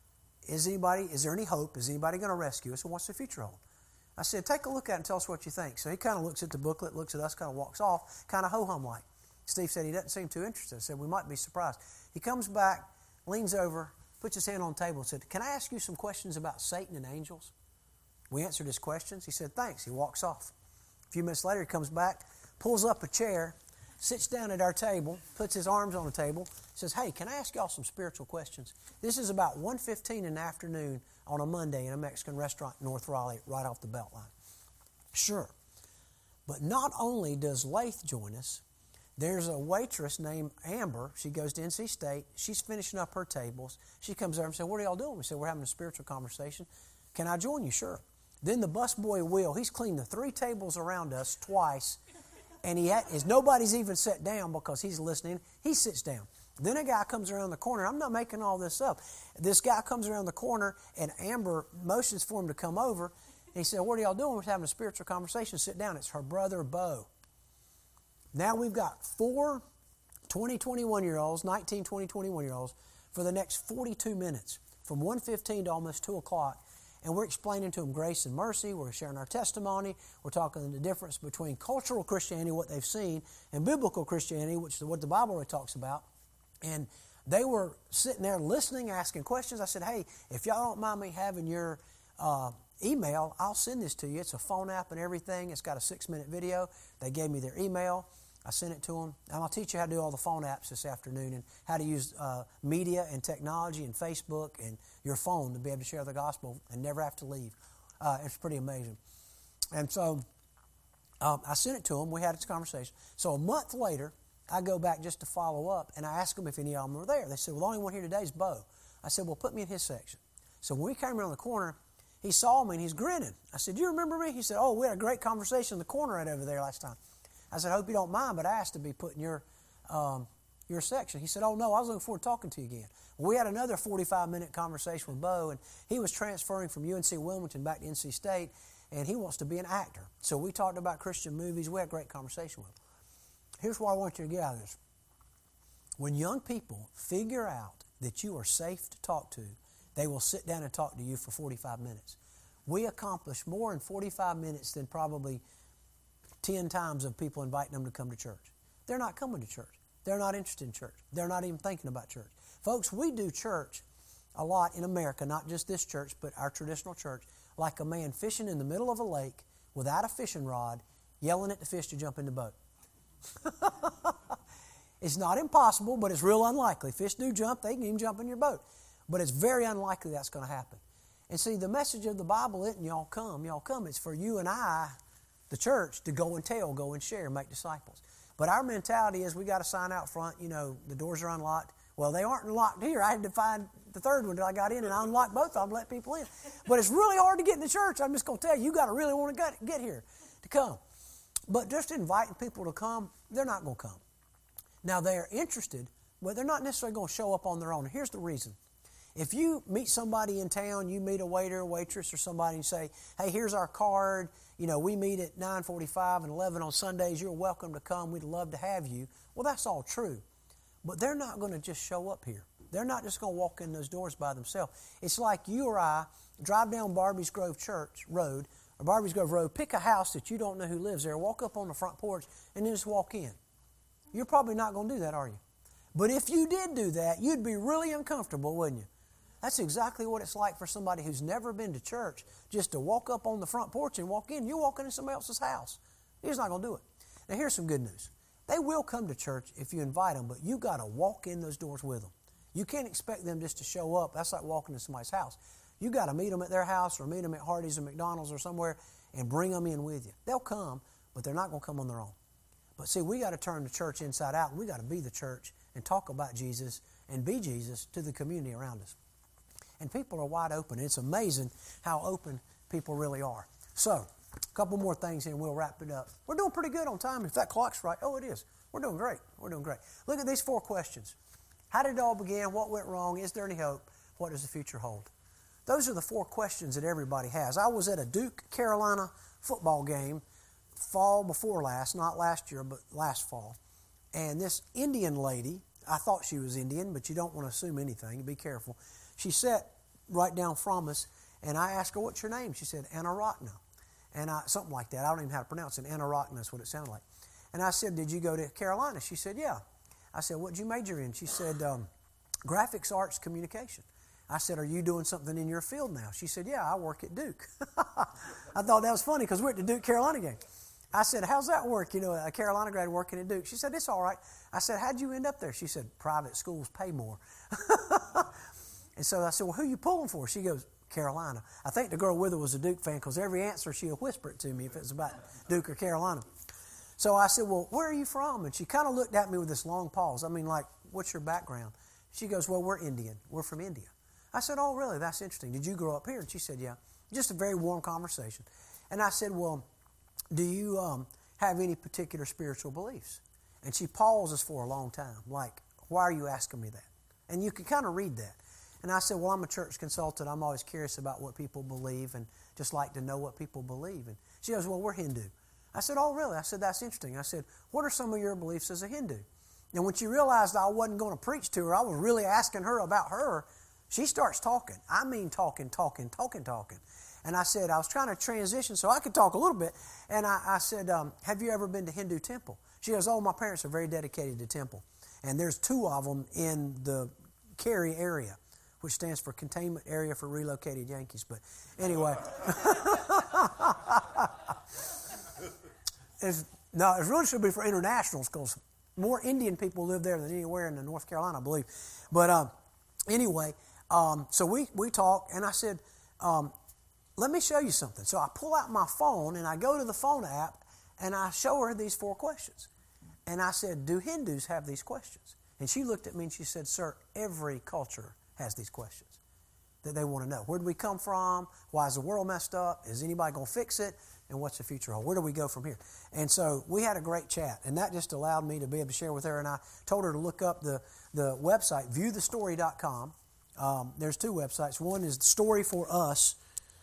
Is anybody? Is there any hope? Is anybody going to rescue us? And what's the future hold? I said, take a look at it and tell us what you think. So he kind of looks at the booklet, looks at us, kind of walks off, kind of ho-hum like. Steve said he doesn't seem too interested. I said, we might be surprised. He comes back, leans over, puts his hand on the table and said, can I ask you some questions about Satan and angels? We answered his questions. He said, thanks. He walks off. A few minutes later, he comes back, pulls up a chair, sits down at our table, puts his arms on the table, says, hey, can I ask y'all some spiritual questions? This is about one fifteen in the afternoon on a Monday in a Mexican restaurant in North Raleigh, right off the Beltline. Sure. But not only does Laith join us, there's a waitress named Amber. She goes to N C State. She's finishing up her tables. She comes over and says, what are y'all doing? We said, we're having a spiritual conversation. Can I join you? Sure. Then the busboy Will, he's cleaned the three tables around us twice, and he ha- is nobody's even sat down because he's listening. He sits down. Then a guy comes around the corner. I'm not making all this up. This guy comes around the corner, and Amber motions for him to come over. And he said, what are y'all doing? We're having a spiritual conversation. Sit down. It's her brother, Bo. Now we've got four twenty, twenty-one-year-olds, nineteen, twenty, twenty-one-year-olds for the next forty-two minutes, from one fifteen to almost two o'clock. And we're explaining to them grace and mercy. We're sharing our testimony. We're talking the difference between cultural Christianity, what they've seen, and biblical Christianity, which is what the Bible really talks about. And they were sitting there listening, asking questions. I said, hey, if y'all don't mind me having your uh, email, I'll send this to you. It's a phone app and everything. It's got a six-minute video. They gave me their email. I sent it to them. And I'll teach you how to do all the phone apps this afternoon and how to use uh, media and technology and Facebook and your phone to be able to share the gospel and never have to leave. Uh, it's pretty amazing. And so um, I sent it to them. We had this conversation. So a month later, I go back just to follow up, and I asked them if any of them were there. They said, well, the only one here today is Bo. I said, well, put me in his section. So when we came around the corner, he saw me, and he's grinning. I said, do you remember me? He said, oh, we had a great conversation in the corner right over there last time. I said, I hope you don't mind, but I asked to be put in your um, your section. He said, oh, no, I was looking forward to talking to you again. Well, we had another forty-five minute conversation with Bo, and he was transferring from U N C Wilmington back to N C State, and he wants to be an actor. So we talked about Christian movies. We had a great conversation with him. Here's what I want you to get out of this. When young people figure out that you are safe to talk to, they will sit down and talk to you for forty-five minutes. We accomplish more in forty-five minutes than probably ten times of people inviting them to come to church. They're not coming to church. They're not interested in church. They're not even thinking about church. Folks, we do church a lot in America, not just this church, but our traditional church, like a man fishing in the middle of a lake without a fishing rod, yelling at the fish to jump in the boat. It's not impossible, but it's real unlikely. Fish do jump. They can even jump in your boat. But it's very unlikely that's going to happen. And see, the message of the Bible isn't y'all come, y'all come. It's for you and I, the church, to go and tell, go and share, make disciples. But our mentality is we got to sign out front, you know, the doors are unlocked. Well, they aren't locked here. I had to find the third one until I got in, and I unlocked both of them, let people in. But it's really hard to get in the church. I'm just going to tell you, you got to really want to get here to come. But just inviting people to come, they're not going to come. Now, they're interested, but they're not necessarily going to show up on their own. Here's the reason. If you meet somebody in town, you meet a waiter, waitress, or somebody and say, hey, here's our card. You know, we meet at nine forty-five and eleven on Sundays. You're welcome to come. We'd love to have you. Well, that's all true. But they're not going to just show up here. They're not just going to walk in those doors by themselves. It's like you or I drive down Barbie's Grove Church Road, or Barbie's Grove Road, pick a house that you don't know who lives there, walk up on the front porch, and then just walk in. You're probably not going to do that, are you? But if you did do that, you'd be really uncomfortable, wouldn't you? That's exactly what it's like for somebody who's never been to church, just to walk up on the front porch and walk in. You're walking in somebody else's house. You're just not going to do it. Now, here's some good news. They will come to church if you invite them, but you got to walk in those doors with them. You can't expect them just to show up. That's like walking to somebody's house. You got to meet them at their house or meet them at Hardee's or McDonald's or somewhere and bring them in with you. They'll come, but they're not going to come on their own. But see, we got to turn the church inside out, and we got to be the church and talk about Jesus and be Jesus to the community around us. And people are wide open. It's amazing how open people really are. So, a couple more things here and we'll wrap it up. We're doing pretty good on time. If that clock's right, oh, it is. We're doing great. We're doing great. Look at these four questions. How did it all begin? What went wrong? Is there any hope? What does the future hold? Those are the four questions that everybody has. I was at a Duke Carolina football game fall before last, not last year, but last fall. And this Indian lady, I thought she was Indian, but you don't want to assume anything. Be careful. She sat right down from us, and I asked her, what's your name? She said, Anaratna. And I, something like that. I don't even know how to pronounce it. Anaratna is what it sounded like. And I said, did you go to Carolina? She said, yeah. I said, what did you major in? She said, um, graphics arts communication. I said, are you doing something in your field now? She said, yeah, I work at Duke. I thought that was funny because we're at the Duke Carolina game. I said, how's that work? You know, a Carolina grad working at Duke. She said, it's all right. I said, how'd you end up there? She said, private schools pay more. And so I said, well, who are you pulling for? She goes, Carolina. I think the girl with her was a Duke fan because every answer she'll whisper it to me if it's about Duke or Carolina. So I said, well, where are you from? And she kind of looked at me with this long pause. I mean, like, what's your background? She goes, well, we're Indian. We're from India. I said, oh, really? That's interesting. Did you grow up here? And she said, yeah. Just a very warm conversation. And I said, well, do you um, have any particular spiritual beliefs? And she pauses for a long time, like, why are you asking me that? And you can kind of read that. And I said, well, I'm a church consultant. I'm always curious about what people believe and just like to know what people believe. And she goes, well, we're Hindu. I said, oh, really? I said, that's interesting. I said, what are some of your beliefs as a Hindu? And when she realized I wasn't going to preach to her, I was really asking her about her, she starts talking. I mean talking, talking, talking, talking. And I said, I was trying to transition so I could talk a little bit. And I, I said, um, have you ever been to Hindu temple? She goes, oh, my parents are very dedicated to temple. And there's two of them in the Cary area, which stands for Containment Area for Relocated Yankees. But anyway. it's, no, it really should be for internationals because more Indian people live there than anywhere in the North Carolina, I believe. But um, anyway, um, so we, we talked, and I said, um, let me show you something. So I pull out my phone, and I go to the phone app, and I show her these four questions. And I said, do Hindus have these questions? And she looked at me and she said, sir, every culture has these questions that they want to know. Where do we come from? Why is the world messed up? Is anybody going to fix it? And what's the future hold? Where do we go from here? And so we had a great chat, and that just allowed me to be able to share with her. And I told her to look up the, the website, view the story dot com. Um, there's two websites. One is Story for Us,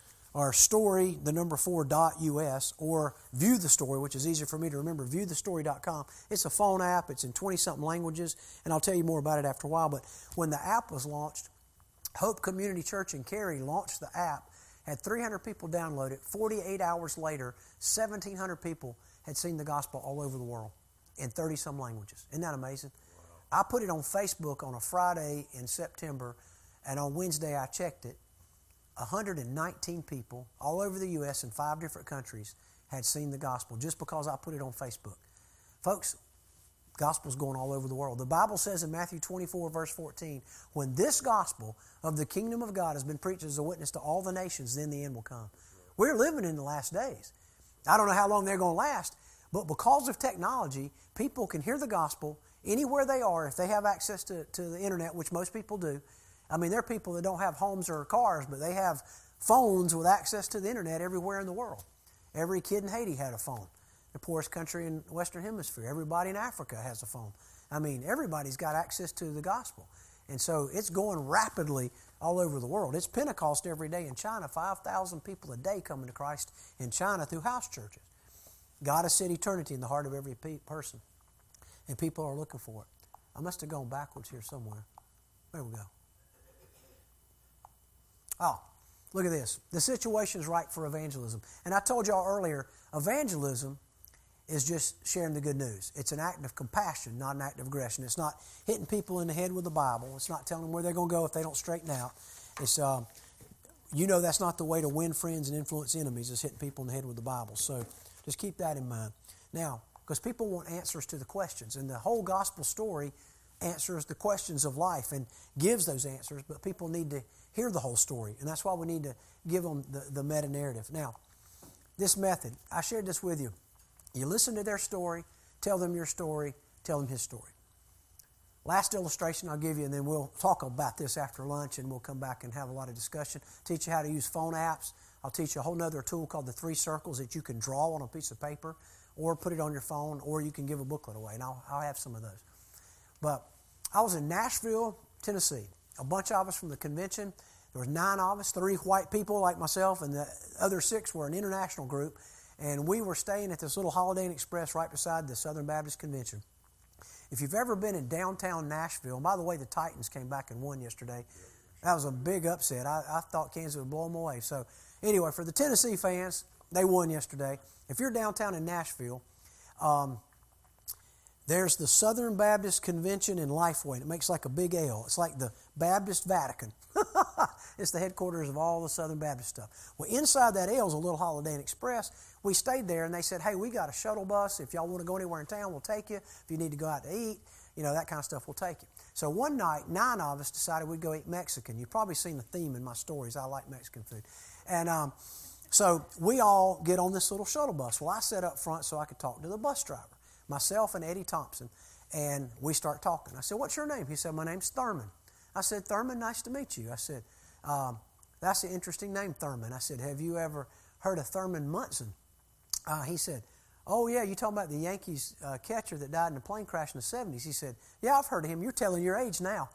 or story, the number four, dot us, or View the Story, which is easier for me to remember, view the story dot com. It's a phone app. It's in twenty-something languages, and I'll tell you more about it after a while. But when the app was launched, Hope Community Church in Cary launched the app, had three hundred people download it. forty-eight hours later, seventeen hundred people had seen the gospel all over the world in thirty-some languages. Isn't that amazing? Wow. I put it on Facebook on a Friday in September, and on Wednesday I checked it. one hundred nineteen people all over the U S in five different countries had seen the gospel just because I put it on Facebook. Folks, gospel's going all over the world. The Bible says in Matthew twenty-four, verse fourteen, when this gospel of the kingdom of God has been preached as a witness to all the nations, then the end will come. We're living in the last days. I don't know how long they're going to last, but because of technology, people can hear the gospel anywhere they are if they have access to, to the internet, which most people do. I mean, there are people that don't have homes or cars, but they have phones with access to the internet everywhere in the world. Every kid in Haiti had a phone. The poorest country in the Western Hemisphere. Everybody in Africa has a phone. I mean, everybody's got access to the gospel. And so it's going rapidly all over the world. It's Pentecost every day in China. five thousand people a day coming to Christ in China through house churches. God has set eternity in the heart of every person. And people are looking for it. I must have gone backwards here somewhere. There we go. Oh, look at this. The situation is right for evangelism. And I told y'all earlier, evangelism is just sharing the good news. It's an act of compassion, not an act of aggression. It's not hitting people in the head with the Bible. It's not telling them where they're going to go if they don't straighten out. It's, um, you know, that's not the way to win friends and influence enemies, is hitting people in the head with the Bible. So just keep that in mind. Now, because people want answers to the questions, and the whole gospel story answers the questions of life and gives those answers, but people need to hear the whole story, and that's why we need to give them the, the meta-narrative. Now, this method, I shared this with you. You listen to their story, tell them your story, tell them his story. Last illustration I'll give you, and then we'll talk about this after lunch, and we'll come back and have a lot of discussion. Teach you how to use phone apps. I'll teach you a whole other tool called the three circles that you can draw on a piece of paper or put it on your phone, or you can give a booklet away, and I'll, I'll have some of those. But I was in Nashville, Tennessee. A bunch of us from the convention. There was nine of us, three white people like myself, and the other six were an international group. And we were staying at this little Holiday Inn Express right beside the Southern Baptist Convention. If you've ever been in downtown Nashville, and by the way, the Titans came back and won yesterday. That was a big upset. I, I thought Kansas would blow them away. So anyway, for the Tennessee fans, they won yesterday. If you're downtown in Nashville, um, there's the Southern Baptist Convention in Lifeway, and it makes like a big L. It's like the Baptist Vatican. It's the headquarters of all the Southern Baptist stuff. Well, inside that L is a little Holiday Inn Express. We stayed there, and they said, hey, we got a shuttle bus. If y'all want to go anywhere in town, we'll take you. If you need to go out to eat, you know, that kind of stuff, we'll take you. So one night, nine of us decided we'd go eat Mexican. You've probably seen the theme in my stories. I like Mexican food. And um, so we all get on this little shuttle bus. Well, I sat up front so I could talk to the bus driver. Myself and Eddie Thompson, and we start talking. I said, what's your name? He said, my name's Thurman. I said, Thurman, nice to meet you. I said, um, that's an interesting name, Thurman. I said, have you ever heard of Thurman Munson? Uh, he said, oh, yeah, you talking about the Yankees uh, catcher that died in a plane crash in the seventies. He said, yeah, I've heard of him. You're telling your age now.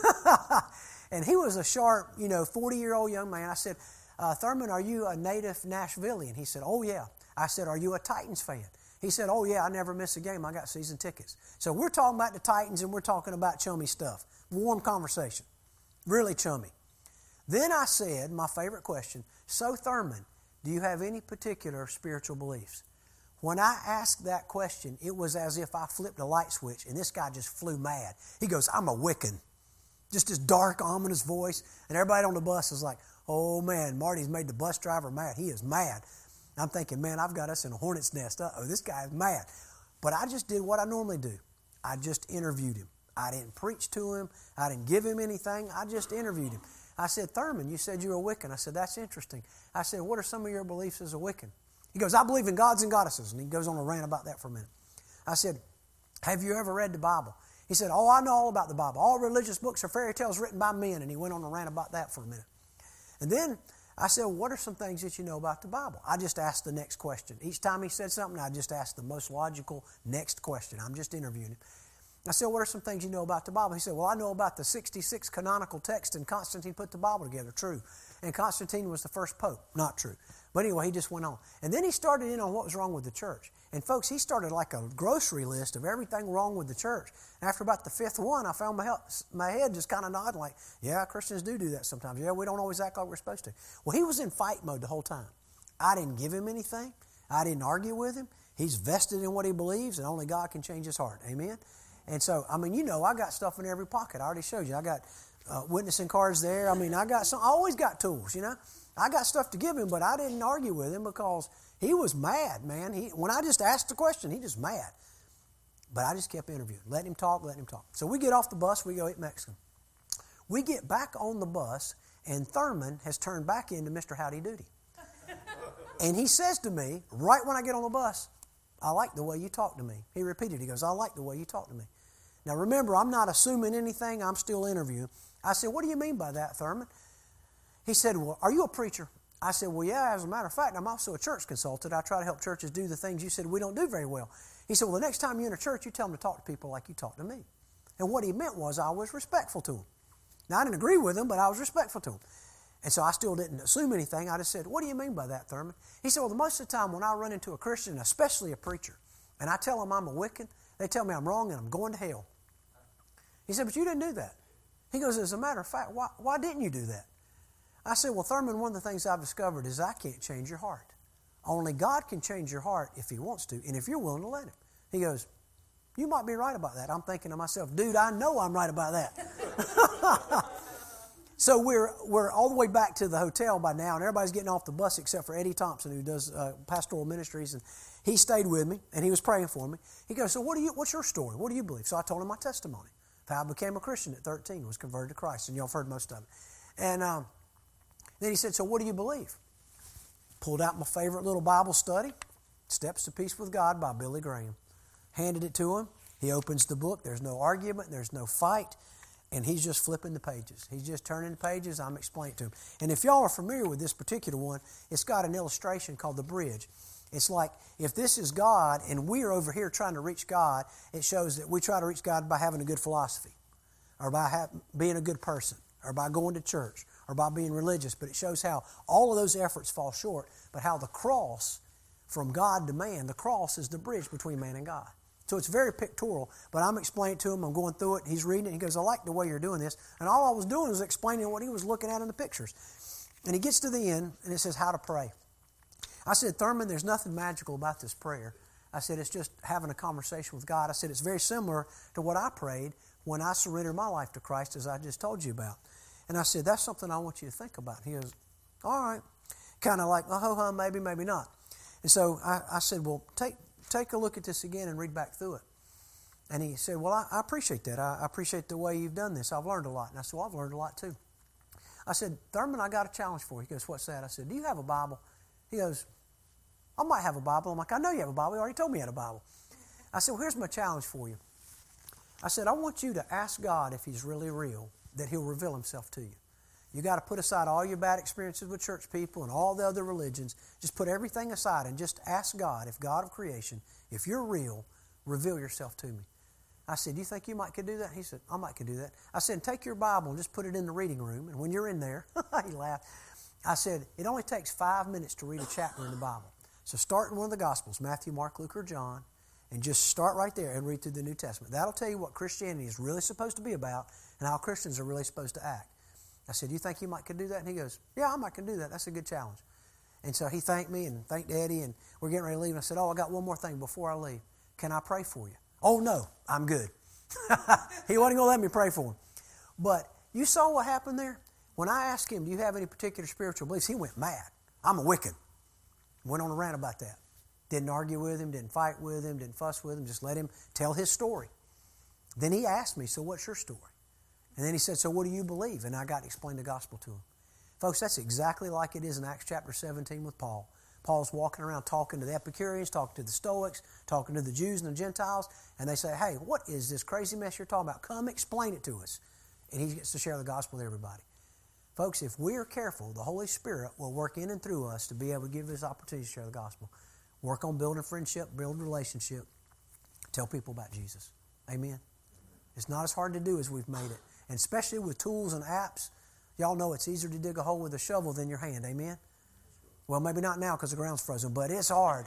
And he was a sharp, you know, forty-year-old young man. I said, uh, Thurman, are you a native Nashvilleian? He said, oh, yeah. I said, are you a Titans fan? He said, oh, yeah, I never miss a game. I got season tickets. So we're talking about the Titans, and we're talking about chummy stuff. Warm conversation. Really chummy. Then I said, my favorite question, so Thurman, do you have any particular spiritual beliefs? When I asked that question, it was as if I flipped a light switch, and this guy just flew mad. He goes, I'm a Wiccan. Just this dark, ominous voice. And everybody on the bus is like, oh, man, Marty's made the bus driver mad. He is mad. I'm thinking, man, I've got us in a hornet's nest. Uh-oh, this guy is mad. But I just did what I normally do. I just interviewed him. I didn't preach to him. I didn't give him anything. I just interviewed him. I said, Thurman, you said you're a Wiccan. I said, that's interesting. I said, what are some of your beliefs as a Wiccan? He goes, I believe in gods and goddesses. And he goes on a rant about that for a minute. I said, have you ever read the Bible? He said, oh, I know all about the Bible. All religious books are fairy tales written by men. And he went on a rant about that for a minute. And then I said, well, what are some things that you know about the Bible? I just asked the next question. Each time he said something, I just asked the most logical next question. I'm just interviewing him. I said, what are some things you know about the Bible? He said, well, I know about the sixty-six canonical texts, and Constantine put the Bible together. True. And Constantine was the first pope. Not true. But anyway, he just went on. And then he started in on what was wrong with the church. And folks, he started like a grocery list of everything wrong with the church. And after about the fifth one, I found my, help, my head just kind of nodding like, yeah, Christians do do that sometimes. Yeah, we don't always act like we're supposed to. Well, he was in fight mode the whole time. I didn't give him anything. I didn't argue with him. He's vested in what he believes, and only God can change his heart. Amen? And so, I mean, you know, I got stuff in every pocket. I already showed you. I got uh, witnessing cards there. I mean, I got some. I always got tools, you know. I got stuff to give him, but I didn't argue with him because he was mad, man. He, when I just asked the question, he just mad. But I just kept interviewing. Let him talk, let him talk. So we get off the bus, we go eat Mexican. We get back on the bus, and Thurman has turned back into Mister Howdy Doody. And he says to me, right when I get on the bus, I like the way you talk to me. He repeated, he goes, I like the way you talk to me. Now remember, I'm not assuming anything, I'm still interviewing. I said, what do you mean by that, Thurman? He said, well, are you a preacher? I said, well, yeah, as a matter of fact, I'm also a church consultant. I try to help churches do the things you said we don't do very well. He said, well, the next time you're in a church, you tell them to talk to people like you talk to me. And what he meant was I was respectful to him. Now, I didn't agree with him, but I was respectful to him. And so I still didn't assume anything. I just said, what do you mean by that, Thurman? He said, well, most of the time when I run into a Christian, especially a preacher, and I tell them I'm a Wiccan, they tell me I'm wrong and I'm going to hell. He said, but you didn't do that. He goes, as a matter of fact, why, why didn't you do that? I said, well, Thurman, one of the things I've discovered is I can't change your heart. Only God can change your heart if He wants to, and if you're willing to let Him. He goes, you might be right about that. I'm thinking to myself, dude, I know I'm right about that. So we're we're all the way back to the hotel by now, and everybody's getting off the bus except for Eddie Thompson, who does uh, pastoral ministries, and he stayed with me, and he was praying for me. He goes, so what do you? What's your story? What do you believe? So I told him my testimony of how I became a Christian at thirteen, was converted to Christ, and y'all have heard most of it. And um, then he said, so what do you believe? Pulled out my favorite little Bible study, Steps to Peace with God by Billy Graham. Handed it to him. He opens the book. There's no argument. There's no fight. And he's just flipping the pages. He's just turning the pages. I'm explaining it to him. And if y'all are familiar with this particular one, it's got an illustration called the bridge. It's like if this is God and we're over here trying to reach God, it shows that we try to reach God by having a good philosophy or by have, being a good person or by going to church or by being religious. But it shows how all of those efforts fall short, but how the cross from God to man, the cross is the bridge between man and God. So it's very pictorial, but I'm explaining it to him. I'm going through it. He's reading it. He goes, I like the way you're doing this. And all I was doing was explaining what he was looking at in the pictures. And he gets to the end, and it says how to pray. I said, Thurman, there's nothing magical about this prayer. I said, it's just having a conversation with God. I said, it's very similar to what I prayed when I surrendered my life to Christ, as I just told you about. And I said, that's something I want you to think about. He goes, all right. Kind of like, oh, ho, ho, maybe, maybe not. And so I, I said, well, take... Take a look at this again and read back through it. And he said, well, I, I appreciate that. I, I appreciate the way you've done this. I've learned a lot. And I said, well, I've learned a lot too. I said, Thurman, I got a challenge for you. He goes, what's that? I said, do you have a Bible? He goes, I might have a Bible. I'm like, I know you have a Bible. You already told me you had a Bible. I said, well, here's my challenge for you. I said, I want you to ask God if He's really real, that He'll reveal Himself to you. You got to put aside all your bad experiences with church people and all the other religions. Just put everything aside and just ask God, if God of creation, if you're real, reveal yourself to me. I said, do you think you might could do that? He said, I might could do that. I said, take your Bible and just put it in the reading room. And when you're in there, he laughed. I said, it only takes five minutes to read a chapter in the Bible. So start in one of the Gospels, Matthew, Mark, Luke, or John, and just start right there and read through the New Testament. That'll tell you what Christianity is really supposed to be about and how Christians are really supposed to act. I said, do you think you might could do that? And he goes, yeah, I might can do that. That's a good challenge. And so he thanked me and thanked Eddie, and we're getting ready to leave. And I said, oh, I got one more thing before I leave. Can I pray for you? Oh, no, I'm good. He wasn't going to let me pray for him. But you saw what happened there? When I asked him, do you have any particular spiritual beliefs? He went mad. I'm a wicked. Went on a rant about that. Didn't argue with him, didn't fight with him, didn't fuss with him, just let him tell his story. Then he asked me, so what's your story? And then he said, so what do you believe? And I got to explain the gospel to him. Folks, that's exactly like it is in Acts chapter seventeen with Paul. Paul's walking around talking to the Epicureans, talking to the Stoics, talking to the Jews and the Gentiles, and they say, hey, what is this crazy mess you're talking about? Come explain it to us. And he gets to share the gospel with everybody. Folks, if we're careful, the Holy Spirit will work in and through us to be able to give us opportunity to share the gospel. Work on building friendship, building relationship, tell people about Jesus. Amen? It's not as hard to do as we've made it. And especially with tools and apps, y'all know it's easier to dig a hole with a shovel than your hand. Amen? Well, maybe not now because the ground's frozen, but it's hard.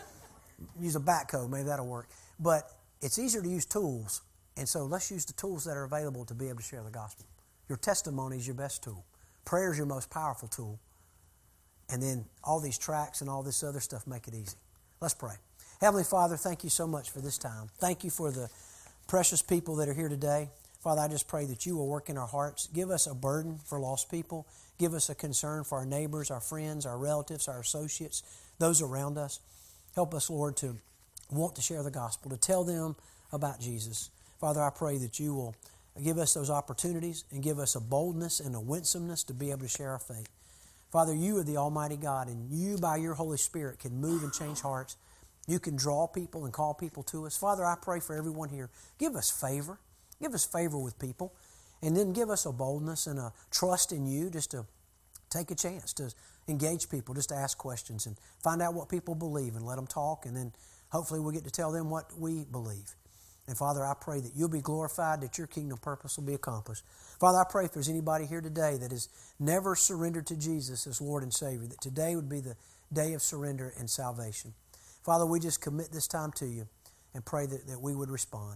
Use a backhoe, maybe that'll work. But it's easier to use tools. And so let's use the tools that are available to be able to share the gospel. Your testimony is your best tool. Prayer is your most powerful tool. And then all these tracks and all this other stuff make it easy. Let's pray. Heavenly Father, thank you so much for this time. Thank you for the precious people that are here today. Father, I just pray that you will work in our hearts. Give us a burden for lost people. Give us a concern for our neighbors, our friends, our relatives, our associates, those around us. Help us, Lord, to want to share the gospel, to tell them about Jesus. Father, I pray that you will give us those opportunities and give us a boldness and a winsomeness to be able to share our faith. Father, you are the Almighty God, and you, by your Holy Spirit, can move and change hearts. You can draw people and call people to us. Father, I pray for everyone here. Give us favor. Give us favor with people, and then give us a boldness and a trust in you just to take a chance to engage people, just to ask questions and find out what people believe and let them talk, and then hopefully we'll get to tell them what we believe. And Father, I pray that you'll be glorified, that your kingdom purpose will be accomplished. Father, I pray if there's anybody here today that has never surrendered to Jesus as Lord and Savior, that today would be the day of surrender and salvation. Father, we just commit this time to you and pray that, that we would respond.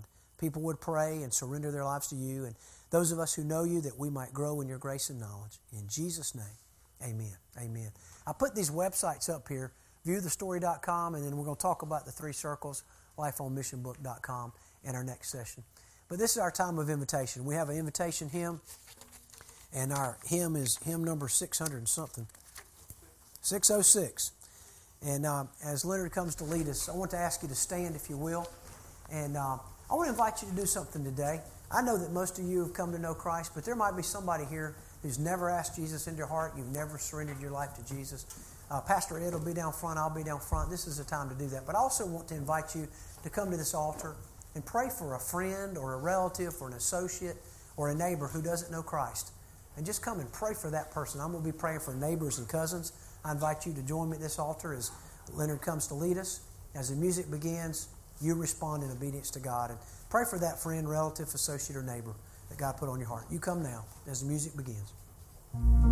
people would pray and surrender their lives to you. And those of us who know you, that we might grow in your grace and knowledge. In Jesus' name, amen. Amen. I put these websites up here, view the story dot com, and then we're going to talk about the three circles, life on mission book dot com, in our next session. But this is our time of invitation. We have an invitation hymn, and our hymn is hymn number six hundred and something. six oh six. And uh, as Leonard comes to lead us, I want to ask you to stand, if you will. And uh, I want to invite you to do something today. I know that most of you have come to know Christ, but there might be somebody here who's never asked Jesus into your heart. You've never surrendered your life to Jesus. Uh, Pastor Ed will be down front. I'll be down front. This is the time to do that. But I also want to invite you to come to this altar and pray for a friend or a relative or an associate or a neighbor who doesn't know Christ. And just come and pray for that person. I'm going to be praying for neighbors and cousins. I invite you to join me at this altar as Leonard comes to lead us. As the music begins, you respond in obedience to God. And pray for that friend, relative, associate, or neighbor that God put on your heart. You come now as the music begins.